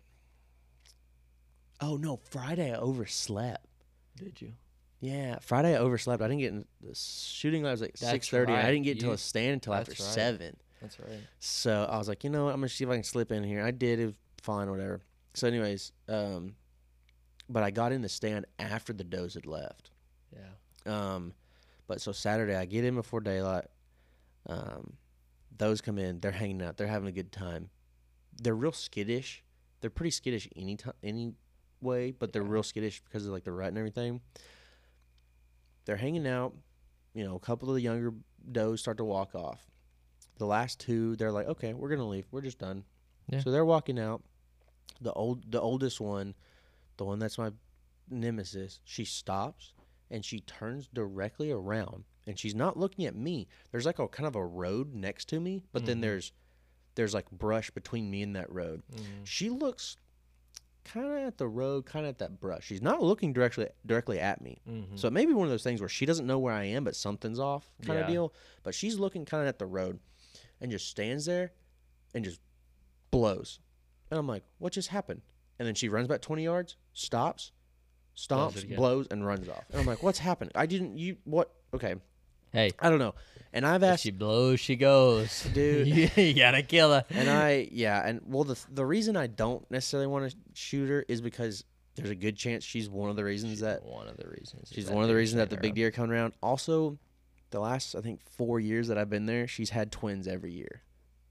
Oh no, Friday I overslept. Did you? Yeah, Friday I overslept. I didn't get in the shooting. I was like That's six thirty. and I right. didn't get until You- a stand until after that's right. seven. That's right. So I was like, you know what? I'm gonna see if I can slip in here. I did. It was fine, whatever. So, anyways, um, but I got in the stand after the does had left. Yeah. Um, but so Saturday I get in before daylight. Um, those come in. They're hanging out. They're having a good time. They're real skittish. They're pretty skittish any time, anyway, but they're Yeah. real skittish because of like the rut and everything. They're hanging out. You know, a couple of the younger does start to walk off. The last two, they're like, okay, we're gonna leave. We're just done. Yeah. So they're walking out. The old, the oldest one, the one that's my nemesis, she stops and she turns directly around and she's not looking at me. There's like a kind of a road next to me, but then Mhm. there's there's like brush between me and that road. Mm. She looks kind of at the road, kind of at that brush. She's not looking directly directly at me. Mm-hmm. So it may be one of those things where she doesn't know where I am, but something's off kind of Yeah. deal. But she's looking kind of at the road and just stands there and just blows. And I'm like, what just happened? And then she runs back twenty yards, stops, Blows it stomps, again. blows, and runs off. And I'm like, what's happened? I didn't, you, what? Okay. Hey, I don't know. And I've if asked, she blows, she goes. Dude. you gotta kill her. and I, yeah, and well, the the reason I don't necessarily want to shoot her is because there's a good chance she's one of the reasons that one of the reasons. is She's that one of the deer reasons that the stand big around. deer come around. Also, the last I think four years that I've been there, she's had twins every year,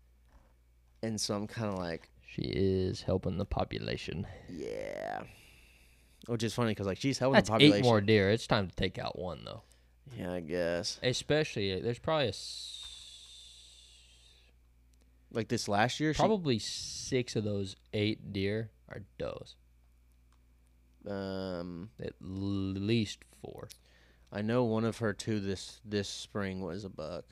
and so I'm kind of like, She is helping the population. yeah, which is funny because like she's helping That's the population. eight more deer. It's time to take out one though. Yeah, I guess. Especially there's probably a s- Like this last year, probably six of those eight deer are does. she, um, At least four. I know one of her two this this spring was a buck.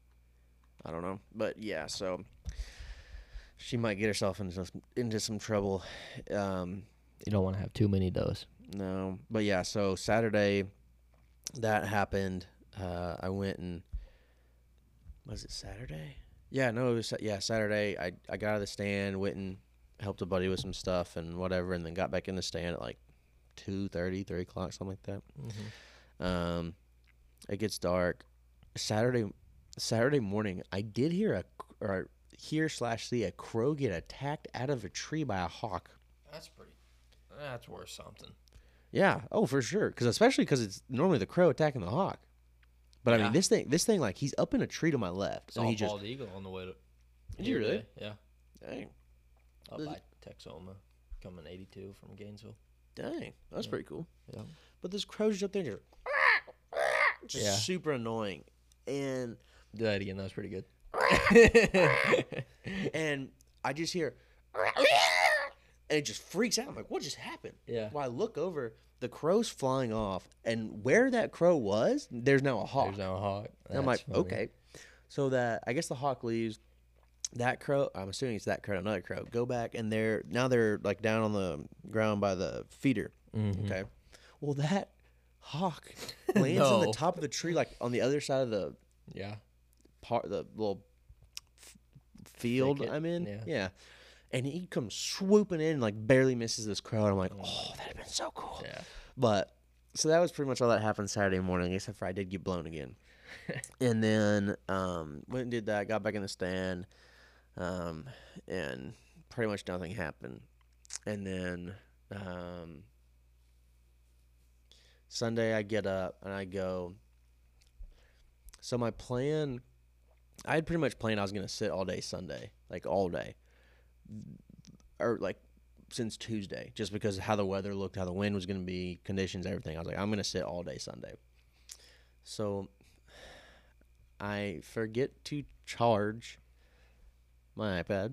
I don't know, but yeah, so she might get herself into some, into some trouble. Um, You don't want to have too many does. No, but yeah, so Saturday that happened. Uh, I went and was it Saturday? Yeah, no, it was yeah Saturday. I I got out of the stand, went and helped a buddy with some stuff and whatever, and then got back in the stand at like two thirty, three o'clock, something like that. Mm-hmm. Um, it gets dark. Saturday Saturday morning, I did hear a or hear slash see a crow get attacked out of a tree by a hawk. That's pretty. That's worth something. Yeah. Oh, for sure. Because especially because it's normally the crow attacking the hawk. But I Yeah. mean, this thing, this thing, like he's up in a tree to my left, Saw and a he just, bald eagle on the way to. Did you here really? today. Yeah. dang, Up Does- by Texoma, coming eighty-two from Gainesville. dang, that's Yeah. pretty cool. Yeah. But this crow's just up there, just, just Yeah. super annoying, and Do that again. That was pretty good. and I just hear, and it just freaks out. I'm like, what just happened? Yeah. Well, I look over, the crow's flying off, and where that crow was, there's now a hawk. There's no hawk. And I'm like, That's funny. okay. So that I guess the hawk leaves. That crow, I'm assuming it's that crow, another crow. Go back, and they're now they're like down on the ground by the feeder. Mhm. Okay. Well, that hawk lands on the No. top of the tree, like on the other side of the Yeah. part, the little f- field Thicket, I'm in. yeah. Yeah. And he comes swooping in, and, like barely misses this crow. And I'm like, oh, that'd have been so cool. Yeah. But so that was pretty much all that happened Saturday morning, except for I did get blown again. And then um, went and did that, got back in the stand. um, and pretty much nothing happened. And then um, Sunday, I get up and I go. So my plan, I had pretty much planned I was gonna sit all day Sunday, like all day, or like since Tuesday, just because of how the weather looked, how the wind was gonna be, conditions, everything. I was like, I'm gonna sit all day Sunday. So I forget to charge my iPad.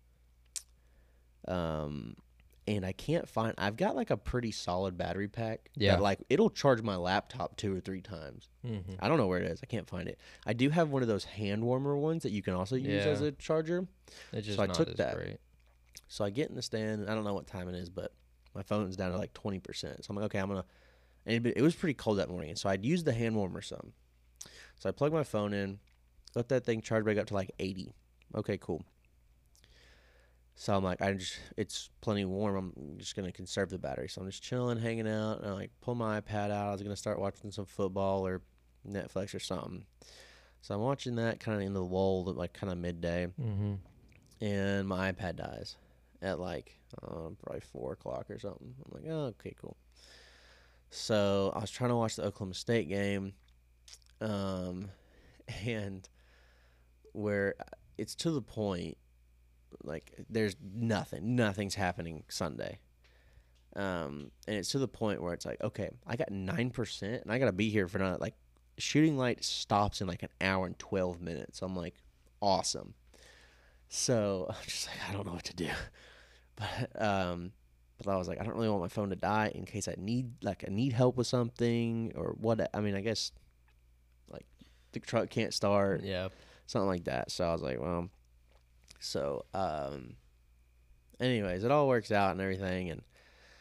Um, and I can't find. I've got like a pretty solid battery pack. Yeah. That, like it'll charge my laptop two or three times. Mm-hmm. I don't know where it is. I can't find it. I do have one of those hand warmer ones that you can also use Yeah. as a charger. It's just So I not took as that. great. So I get in the stand. I don't know what time it is, but my phone's down to like twenty percent. So I'm like, okay, I'm gonna. And it, it was pretty cold that morning, and so I'd used the hand warmer some. So I plugged my phone in, let that thing charge back up to like eighty. Okay, cool. So I'm like, I just, it's plenty warm. I'm just going to conserve the battery. So I'm just chilling, hanging out. And I like pull my iPad out. I was going to start watching some football or Netflix or something. So I'm watching that kind of in the lull, like kind of midday. Mm-hmm. And my iPad dies at like uh, probably four o'clock or something. I'm like, oh, okay, cool. So I was trying to watch the Oklahoma State game. Um, and where it's to the point, like there's nothing, nothing's happening Sunday. Um, and it's to the point where it's like, okay, I got nine percent and I got to be here for another, like shooting light stops in like an hour and twelve minutes. I'm like, awesome. So I'm just like, I don't know what to do. But, um, but I was like, I don't really want my phone to die in case I need, like I need help with something or what. I mean, I guess like the truck can't start. Yeah. Something like that. So I was like, well, so, um, anyways, it all works out and everything. And,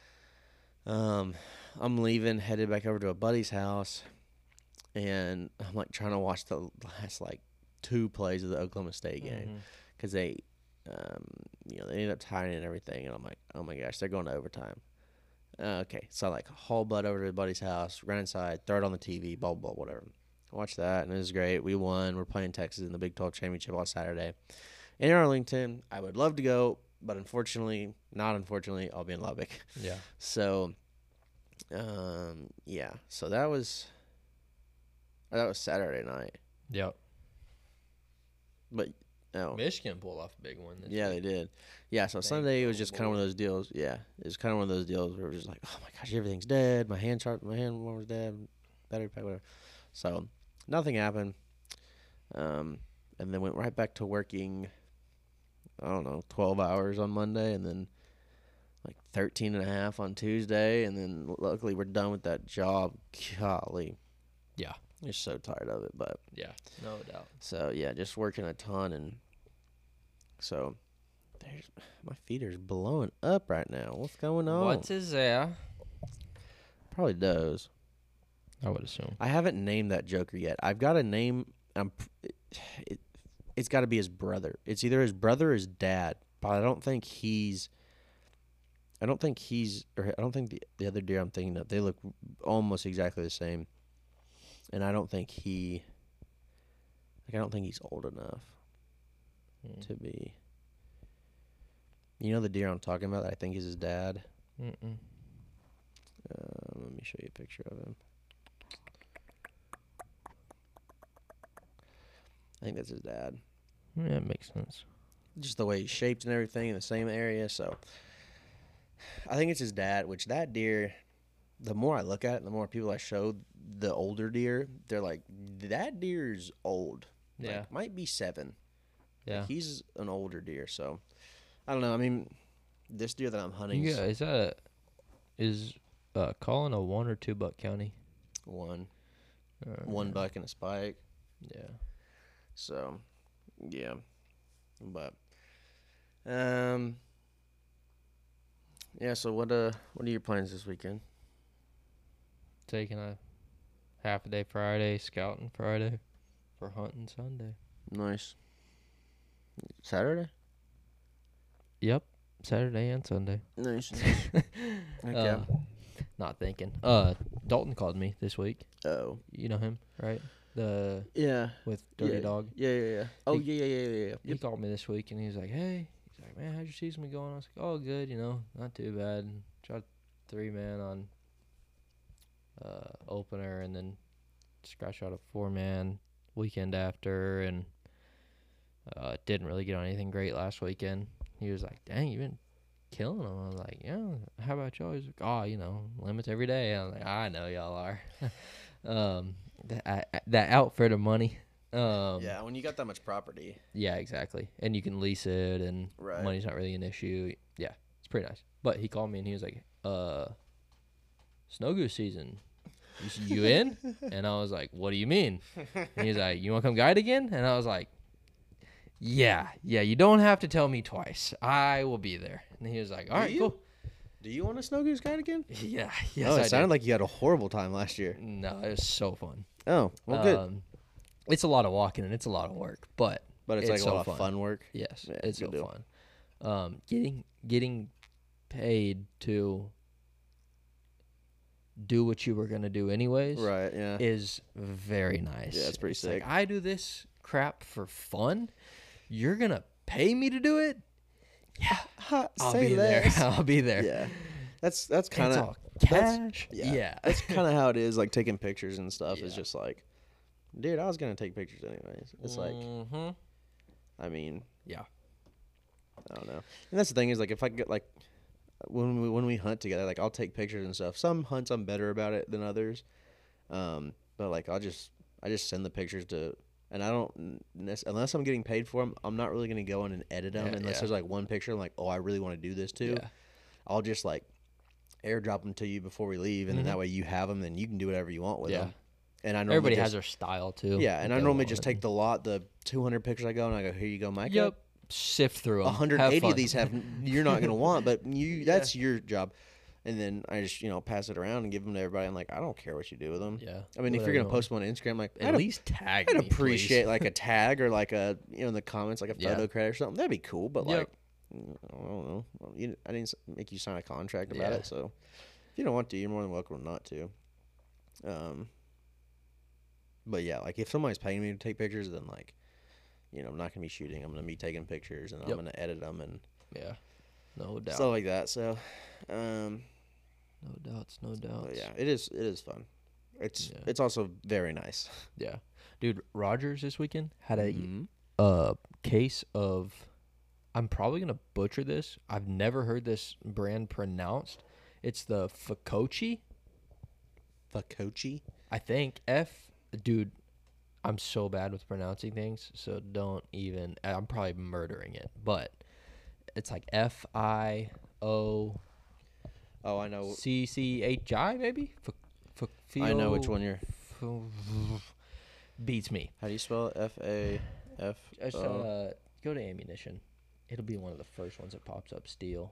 um, I'm leaving, headed back over to a buddy's house. And I'm like trying to watch the last like two plays of the Oklahoma State game because Mm-hmm. they, um, you know, they ended up tying it and everything. And I'm like, oh my gosh, they're going to overtime. Uh, okay. So I like haul butt over to a buddy's house, run inside, throw it on the T V, blah, blah, whatever. Watch that, and it was great. We won. We're playing Texas in the Big twelve championship on Saturday in Arlington. I would love to go, but unfortunately, not unfortunately, I'll be in Lubbock. Yeah. So, um, yeah. So that was that was Saturday night. Yep. But no, Michigan pulled off a big one. This yeah, week. they did. Yeah. So Thank Sunday it was the just kind of one of those deals. Yeah, it was kind of one of those deals where it was just like, oh my gosh, everything's dead. My hand chart, my hand warmer's dead. Battery pack, whatever. So nothing happened. Um, and then went right back to working, I don't know, twelve hours on Monday and then like thirteen and a half on Tuesday. And then luckily we're done with that job. Golly. Yeah. You're so tired of it. But Yeah. No doubt. so, yeah, just working a ton. And so there's my feet are blowing up right now. What's going on? What is there? Probably does. I would assume. I haven't named that Joker yet. I've got a name. I'm. It, it's got to be his brother. It's either his brother or his dad. But I don't think he's. I don't think he's. Or I don't think the the other deer I'm thinking of. They look almost exactly the same. And I don't think he. Like I don't think he's old enough Mm. to be. You know the deer I'm talking about that I think is his dad. Mm-mm. Uh, let me show you a picture of him. I think that's his dad. Yeah, it makes sense. Just the way he's shaped and everything in the same area. So I think it's his dad, which that deer, the more I look at it, the more people I show the older deer, they're like, that deer's old. Like, Yeah. might be seven. Yeah. Like, he's an older deer. So I don't know. I mean, this deer that I'm hunting Yeah. Is that a, is uh, Colin a one or two buck county? one. Uh, One buck and a spike. Yeah. So, yeah. But, um, yeah, so what, uh, what are your plans this weekend? Taking a half a day Friday, scouting Friday, for hunting Sunday. Nice. Saturday? Yep. Saturday and Sunday. Nice. Okay. Uh, not thinking. Uh, Dalton called me this week. Oh. You know him, right? the Yeah. with Dirty yeah. Dog. Yeah, yeah, yeah. Oh, He- yeah, yeah, yeah, yeah. yeah. He called me this week and he was like, "Hey," he's like, "Man, how's your season been going?" I was like, "Oh, good, you know, not too bad. Shot three man on uh, opener and then scratch out a four man weekend after, and uh, didn't really get on anything great last weekend." He was like, "Dang, you've been killing them." I was like, "Yeah, how about y'all?" He's like, "Oh, you know, limits every day." I was like, "I know y'all are." um, that I- that out for the money. Um, Yeah, when you got that much property. yeah, exactly. And you can lease it, and Right. money's not really an issue. Yeah, it's pretty nice. But he called me and he was like, "Uh, snow goose season, you, s- you in?" And I was like, "What do you mean?" And he's like, "You want to come guide again?" And I was like, "Yeah, yeah. You don't have to tell me twice. I will be there." And he was like, "All Do right, you? cool." Do you want a snow goose guide again? Yeah, yes, oh, it I sounded did. like you had a horrible time last year. No, it was so fun. Oh, well, good. Um, it's a lot of walking and it's a lot of work, but But it's, it's like so a lot fun. of fun work. yes, Yeah, it's so good deal. fun. Um, getting getting paid to do what you were gonna do anyways Right, yeah. is very nice. Yeah, it's pretty It's sick. Like, I do this crap for fun. You're gonna pay me to do it? Yeah, Ha, I'll say be less. there. I'll be there. Yeah. That's that's kind It's of all cash. yeah. Yeah. That's kind of how it is. Like taking pictures and stuff is Yeah. just like, dude, I was gonna take pictures anyways. It's like, Mhm. I mean, Yeah. I don't know. And that's the thing is like if I get like when we when we hunt together, like I'll take pictures and stuff. Some hunts I'm better about it than others, um, but like I'll just I just send the pictures to. And I don't, nec- unless I'm getting paid for them, I'm not really going to go in and edit them Yeah, unless yeah. there's like one picture I'm like, oh, I really want to do this too. Yeah. I'll just like airdrop them to you before we leave, and Mhm. then that way you have them, and you can do whatever you want with Yeah. them. And I normally Everybody just, has their style too. yeah, and what I they normally want. just take the lot, the two hundred pictures I go, and I go, here you go, Mike. Yep. Sift through them. one hundred eighty of these have you're not going to want, but you that's your job. And then I just, you know, pass it around and give them to everybody. I'm like, I don't care what you do with them. Yeah. I mean, if you're whatever going you to want. post them on Instagram, like, at I'd, least tag I'd me, appreciate please. like a tag or like a, you know, in the comments, like a Yeah. photo credit or something. That'd be cool. But Yep. like, mm, I don't know. Well, you, I didn't s- make you sign a contract about Yeah. it. So if you don't want to, you're more than welcome not to. Um, But yeah, like if somebody's paying me to take pictures, then like, you know, I'm not going to be shooting. I'm going to be taking pictures and Yep. I'm going to edit them and Yeah. No doubt. stuff like that. So, um, no doubts. No doubts. but yeah, it is it is fun. It's Yeah. it's also very nice. Yeah. Dude, Rogers this weekend had a Mhm. uh case of, I'm probably gonna butcher this. I've never heard this brand pronounced. It's the Fakochi, Fakochi. I think. F, dude. I'm so bad with pronouncing things, so don't even. I'm probably murdering it, but it's like F I O Oh, I know. C C H I maybe. F- F- I know which one you're. beats me. How do you spell it? F A F. Just, O. uh, go to ammunition. It'll be one of the first ones that pops up. Steel.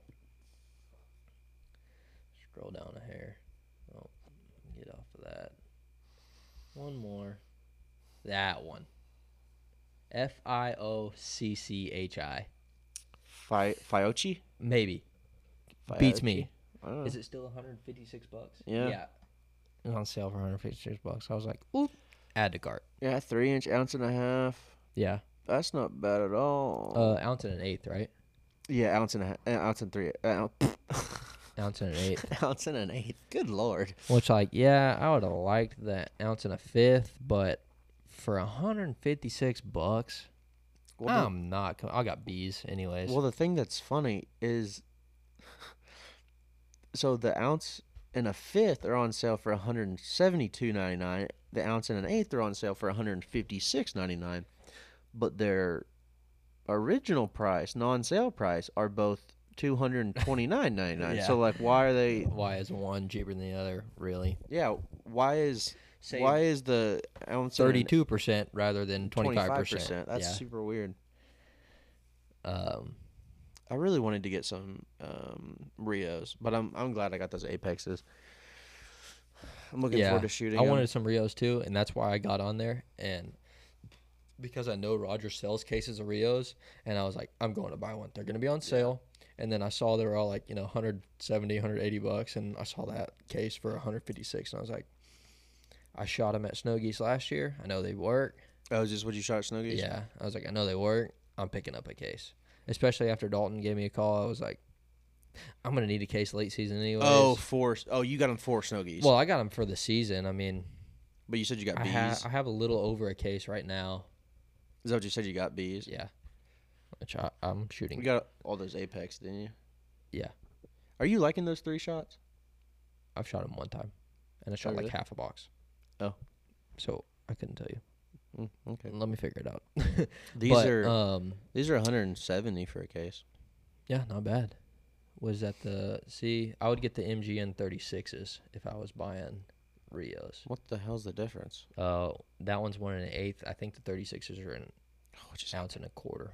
Scroll down a hair. Oh, get off of that. One more. That one. F I O C C H I. Fi Fiochi. Maybe. Beats Fiochi? me. I don't know. Is it still one hundred fifty-six bucks? Yeah. Yeah. It was on sale for one hundred fifty-six bucks. I was like, oop. Add to cart. Yeah, three inch, ounce and a half. Yeah. That's not bad at all. Uh, ounce and an eighth, right? yeah, ounce and a half, uh, ounce and three, uh, Ounce and an eighth. ounce and an eighth. Good lord. Which, like, yeah, I would have liked that ounce and a fifth, but for one hundred fifty-six bucks, Well, the- I'm not. Co- I got B's anyways. Well, the thing that's funny is, so the ounce and a fifth are on sale for one hundred seventy-two ninety-nine. The ounce and an eighth are on sale for one hundred fifty-six ninety-nine. But their original price, non-sale price, are both two hundred twenty-nine ninety-nine. Yeah. So like, why are they? Why is one cheaper than the other? Really? Yeah, why is Save why is the ounce and an Thirty-two percent rather than twenty-five twenty-five percent. That's yeah. super weird. Um. I really wanted to get some um, Rios, but I'm I'm glad I got those Apexes. I'm looking Yeah. forward to shooting. I 'em. wanted some Rios too, and that's why I got on there. And because I know Roger sells cases of Rios, and I was like, I'm going to buy one. They're going to be on sale. And then I saw they were all like, you know, one hundred seventy, one hundred eighty bucks, and I saw that case for one hundred fifty-six, and I was like, I shot them at Snow Geese last year. I know they work. Oh, is this what you shot at Snow Geese? Yeah, I was like, I know they work. I'm picking up a case, especially after Dalton gave me a call. I was like, I'm gonna need a case late season anyways. Oh, four. Oh, you got them four Snow Geese. Well, I got them for the season. I mean, but you said you got I, bees. ha- I have a little over a case right now. Is that what you said? You got bees. Yeah, which I, I'm shooting. You got all those Apex, didn't you? Yeah. Are you liking those three shots? I've shot them one time, and I shot Oh, really? like half a box. Oh. So I couldn't tell you. Mm, okay. Let me figure it out. These but, are um, these are one hundred seventy for a case. yeah, not bad. Was that the see? I would get the M G N thirty-sixes if I was buying Rios. What the hell's the difference? Uh, that one's one and an eighth. I think the thirty-sixes are an Oh, just ounce and a quarter.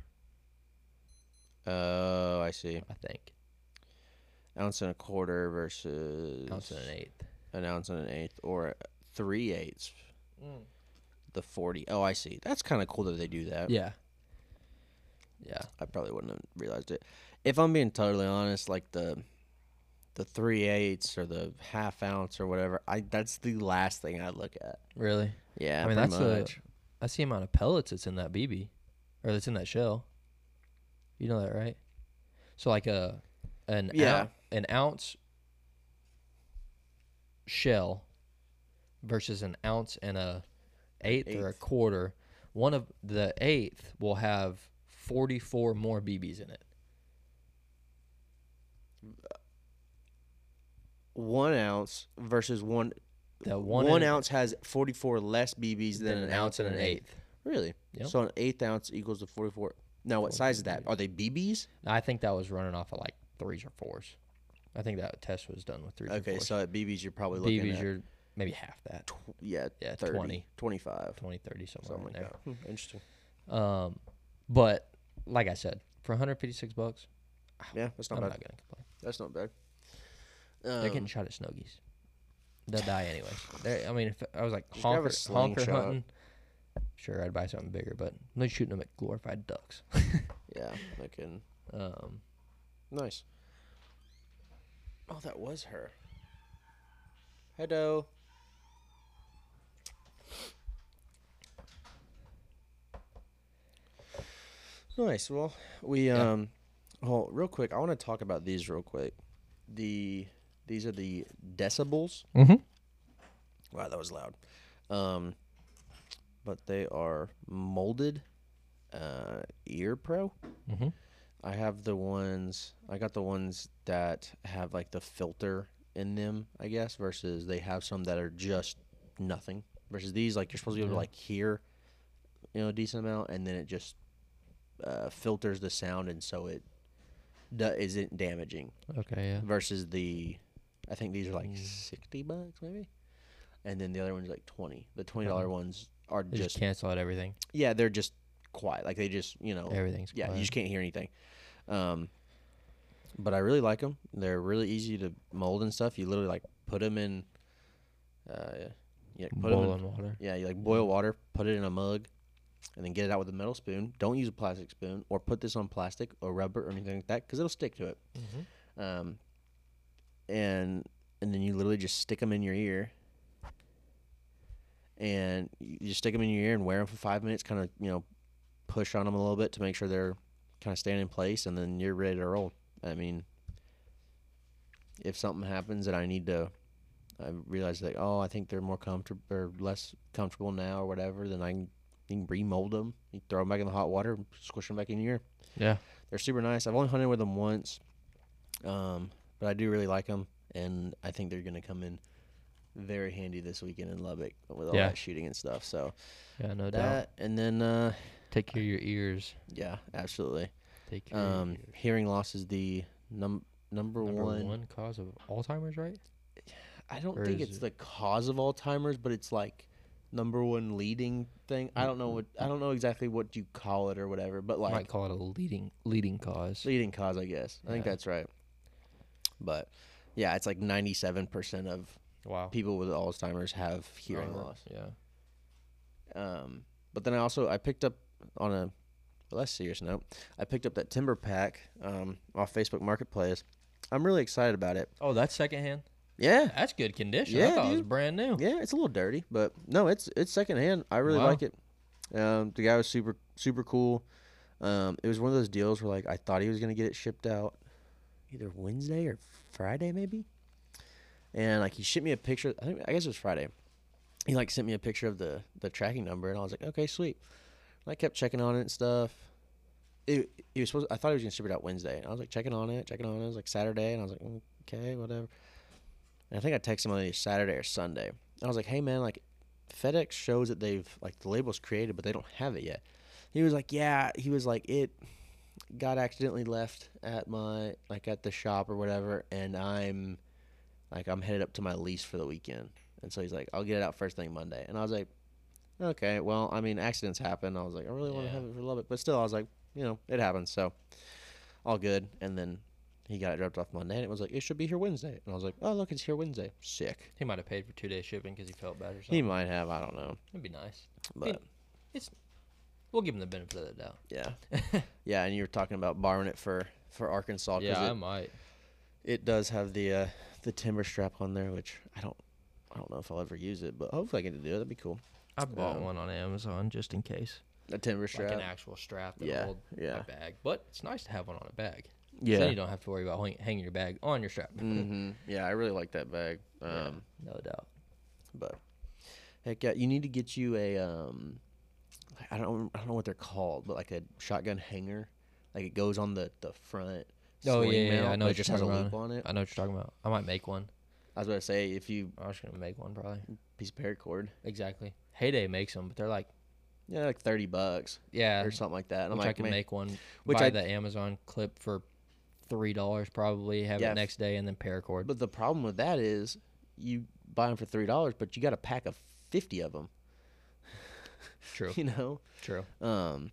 Oh, I see. I think Ounce and a quarter versus ounce and an eighth. an ounce and an eighth, or three eighths. The forty. Oh, I see. That's kind of cool that they do that. Yeah. Yeah. I probably wouldn't have realized it. If I'm being totally honest, like the the three eighths or the half ounce or whatever, I that's the last thing I look at. Really? Yeah, I mean, pretty that's much. a that's the amount of pellets that's in that B B, or that's in that shell. You know that, right? So like a an Yeah. ounce, an ounce shell versus an ounce and a eighth, or a eighth. quarter. One of the eighth will have forty-four more B Bs in it. One ounce versus one. The One, one, and- ounce has forty-four less B Bs than, than an ounce and an eighth. Really? Yep. So an eighth ounce equals to forty-four. Now, what size is that? Are they B Bs? I think that was running off of like threes or fours. I think that test was done with threes or Okay, fours. so at B Bs, you're probably B looking Bs, at you're maybe half that. tw- yeah, Yeah, thirty, twenty. twenty-five, twenty, thirty, somewhere something in like there. that. Hmm, interesting. Um, but like I said, for one hundred fifty-six bucks, Yeah, that's not I'm bad. not gonna complain. That's not bad. They're Um, getting shot at Snow Geese. They'll die anyways. They're, I mean, if I was like Just grab a honker, honker slingshot. hunting, sure, I'd buy something bigger. But I'm not shooting them at glorified ducks. yeah, I can. um, Nice. Oh, that was her. Hello. Nice. Well, we Yeah. um, oh, real quick, I want to talk about these real quick. The these are the decibels. mm-hmm. Wow, that was loud. Um, but they are molded uh, ear pro. Mm-hmm. I have the ones. I got the ones that have like the filter in them, I guess, versus they have some that are just nothing. Versus these, like you're supposed to be able to Yeah. like hear, you know, a decent amount, and then it just uh, filters the sound, and so it do- isn't damaging. Okay, yeah. Versus the, I think these are like Mm. sixty bucks maybe, and then the other one's like twenty. The twenty dollar Uh-huh. ones are They just just cancel out everything. yeah, they're just quiet. Like they just you know Everything's yeah, quiet. you just can't hear anything. Um, but I really like them. They're really easy to mold and stuff. You literally like put them in, uh, yeah, put 'em in, boiling water. yeah, you like boil water, put it in a mug, and then get it out with a metal spoon. Don't use a plastic spoon, or put this on plastic or rubber or anything like that, because it'll stick to it. Mm-hmm. Um, and and then you literally just stick them in your ear, and you just stick them in your ear and wear them for five minutes. Kind of you know, push on them a little bit to make sure they're kind of staying in place, and then you're ready to roll. I mean, if something happens that I need to, I realize that oh, I think they're more comfortable or less comfortable now or whatever, then I can, you can remold them. You throw them back in the hot water, squish them back in your ear. Yeah. They're super nice. I've only hunted with them once, um, but I do really like them, and I think they're going to come in very handy this weekend in Lubbock with all Yeah. that shooting and stuff. So Yeah, no doubt. that, and then uh, Take care of your ears. yeah, absolutely. Take care of Um, your ears. hearing loss is the num- number, Number one. one. cause of Alzheimer's, right? I don't or think is it's it- the cause of Alzheimer's, but it's like number one leading thing. I don't know what I don't know exactly what you call it or whatever, but like Might call it a leading leading cause. leading cause, I guess. I think Yeah. that's right. But yeah, it's like ninety-seven percent of Wow. people with Alzheimer's have hearing Uh-huh. loss. Yeah. Um, but then I also I picked up on a less serious note. I picked up that timber pack um, off Facebook Marketplace. I'm really excited about it. Oh, that's secondhand. Yeah, That's good condition. Yeah, I thought it was dude. brand new. yeah, it's a little dirty, but no, it's it's secondhand. I really Wow. like it. Um, the guy was super super cool. Um, it was one of those deals where like I thought he was gonna get it shipped out either Wednesday or Friday maybe, and like he shipped me a picture. I think I guess it was Friday. He like sent me a picture of the the tracking number, and I was like, okay, sweet. And I kept checking on it and stuff. It, it was supposed. I thought he was gonna ship it out Wednesday, and I was like checking on it, checking on it. It was like Saturday, and I was like, "Mm, okay, whatever. And I think I texted him on either Saturday or Sunday. And I was like, hey man, like FedEx shows that they've like the label's created, but they don't have it yet. He was like, yeah. He was like, it got accidentally left at my like at the shop or whatever, and I'm like I'm headed up to my lease for the weekend. And so he's like, I'll get it out first thing Monday. And I was like, okay, well, I mean, accidents happen. I was like, I really want to Yeah. have it for a little bit, but still, I was like, you know, it happens, so all good. And then he got it dropped off Monday, and it was like, it should be here Wednesday. And I was like, oh, look, it's here Wednesday. Sick. He might have paid for two day shipping because he felt bad or something. He might have, I don't know, That'd be nice. but We'll give him the benefit of the doubt. yeah, yeah. And you were talking about borrowing it for for Arkansas because Yeah, I it, might. it does have the uh, the timber strap on there, which I don't I don't know if I'll ever use it, but hopefully I get to do it. That'd be cool. I bought Um, one on Amazon just in case. A timber strap. Like an actual strap that Yeah, hold yeah. my bag. But it's nice to have one on a bag. yeah. Then you don't have to worry about hang- hanging your bag on your strap. Mm-hmm. Yeah, I really like that bag. Um, Yeah, no doubt. But heck yeah, you need to get you a um, I don't I don't know what they're called, but like a shotgun hanger, like it goes on the the front. Oh, yeah, sling yeah, mount, I know but what it just you're has a talking loop about. on it. I know what you're talking about. I might make one. I was about to say if you I was gonna make one probably. piece of paracord, Exactly. Heyday makes them, but they're like yeah, like thirty bucks yeah, or something like that. And I'm which I like, can man, make one. which buy I- the Amazon clip for three dollars probably. Have Yeah, it next day and then paracord. but the problem with that is you buy them for three dollars, but you got a pack of fifty of them. True. You know. True. Um.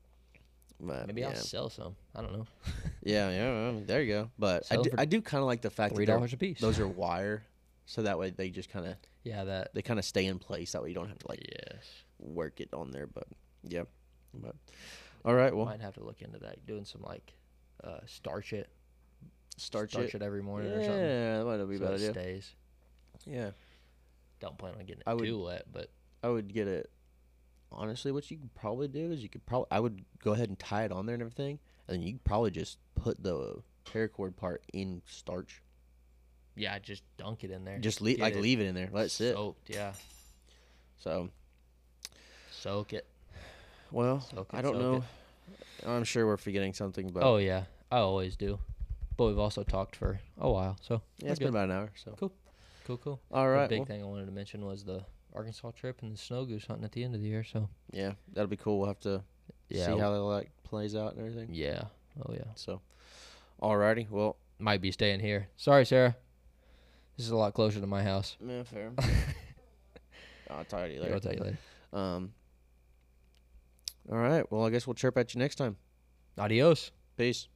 But, Maybe yeah. I'll sell some. I don't know. Yeah, yeah, well, there you go. But I Sell do, them for I do kind of like the fact Three that they're- dollars a piece. those are wire, so that way they just kind of Yeah, that. they kind of stay in place. That way you don't have to like Yes. work it on there. But yeah, but all right, well, Might have to look into that. Doing some like uh, starch it, starch, starch it. it every morning Yeah, or something. that might be a So bad it idea. stays. Yeah, Don't plan on getting it I would- too wet, but I would get it. Honestly, what you could probably do is you could probably I would go ahead and tie it on there and everything, and then you could probably just put the paracord part in starch. yeah, just dunk it in there. Just leave Get like it leave it in there, let it sit. Soaked, yeah. So Soak it. well, Soak it, I don't soak know. I'm sure we're forgetting something, but Oh yeah, I always do. But we've also talked for a while, so yeah, we're it's been good. about an hour. So Cool. Cool, cool. all The right, big well, thing I wanted to mention was the Arkansas trip and the snow goose hunting at the end of the year. So yeah, that'll be cool. We'll have to yeah, see how that like plays out and everything. yeah, oh yeah. So, alrighty, well, Might be staying here. Sorry, Sarah. This is a lot closer to my house. yeah, fair. I'll talk to you I'll later. tell you later. Um. All right. Well, I guess we'll chirp at you next time. Adios. Peace.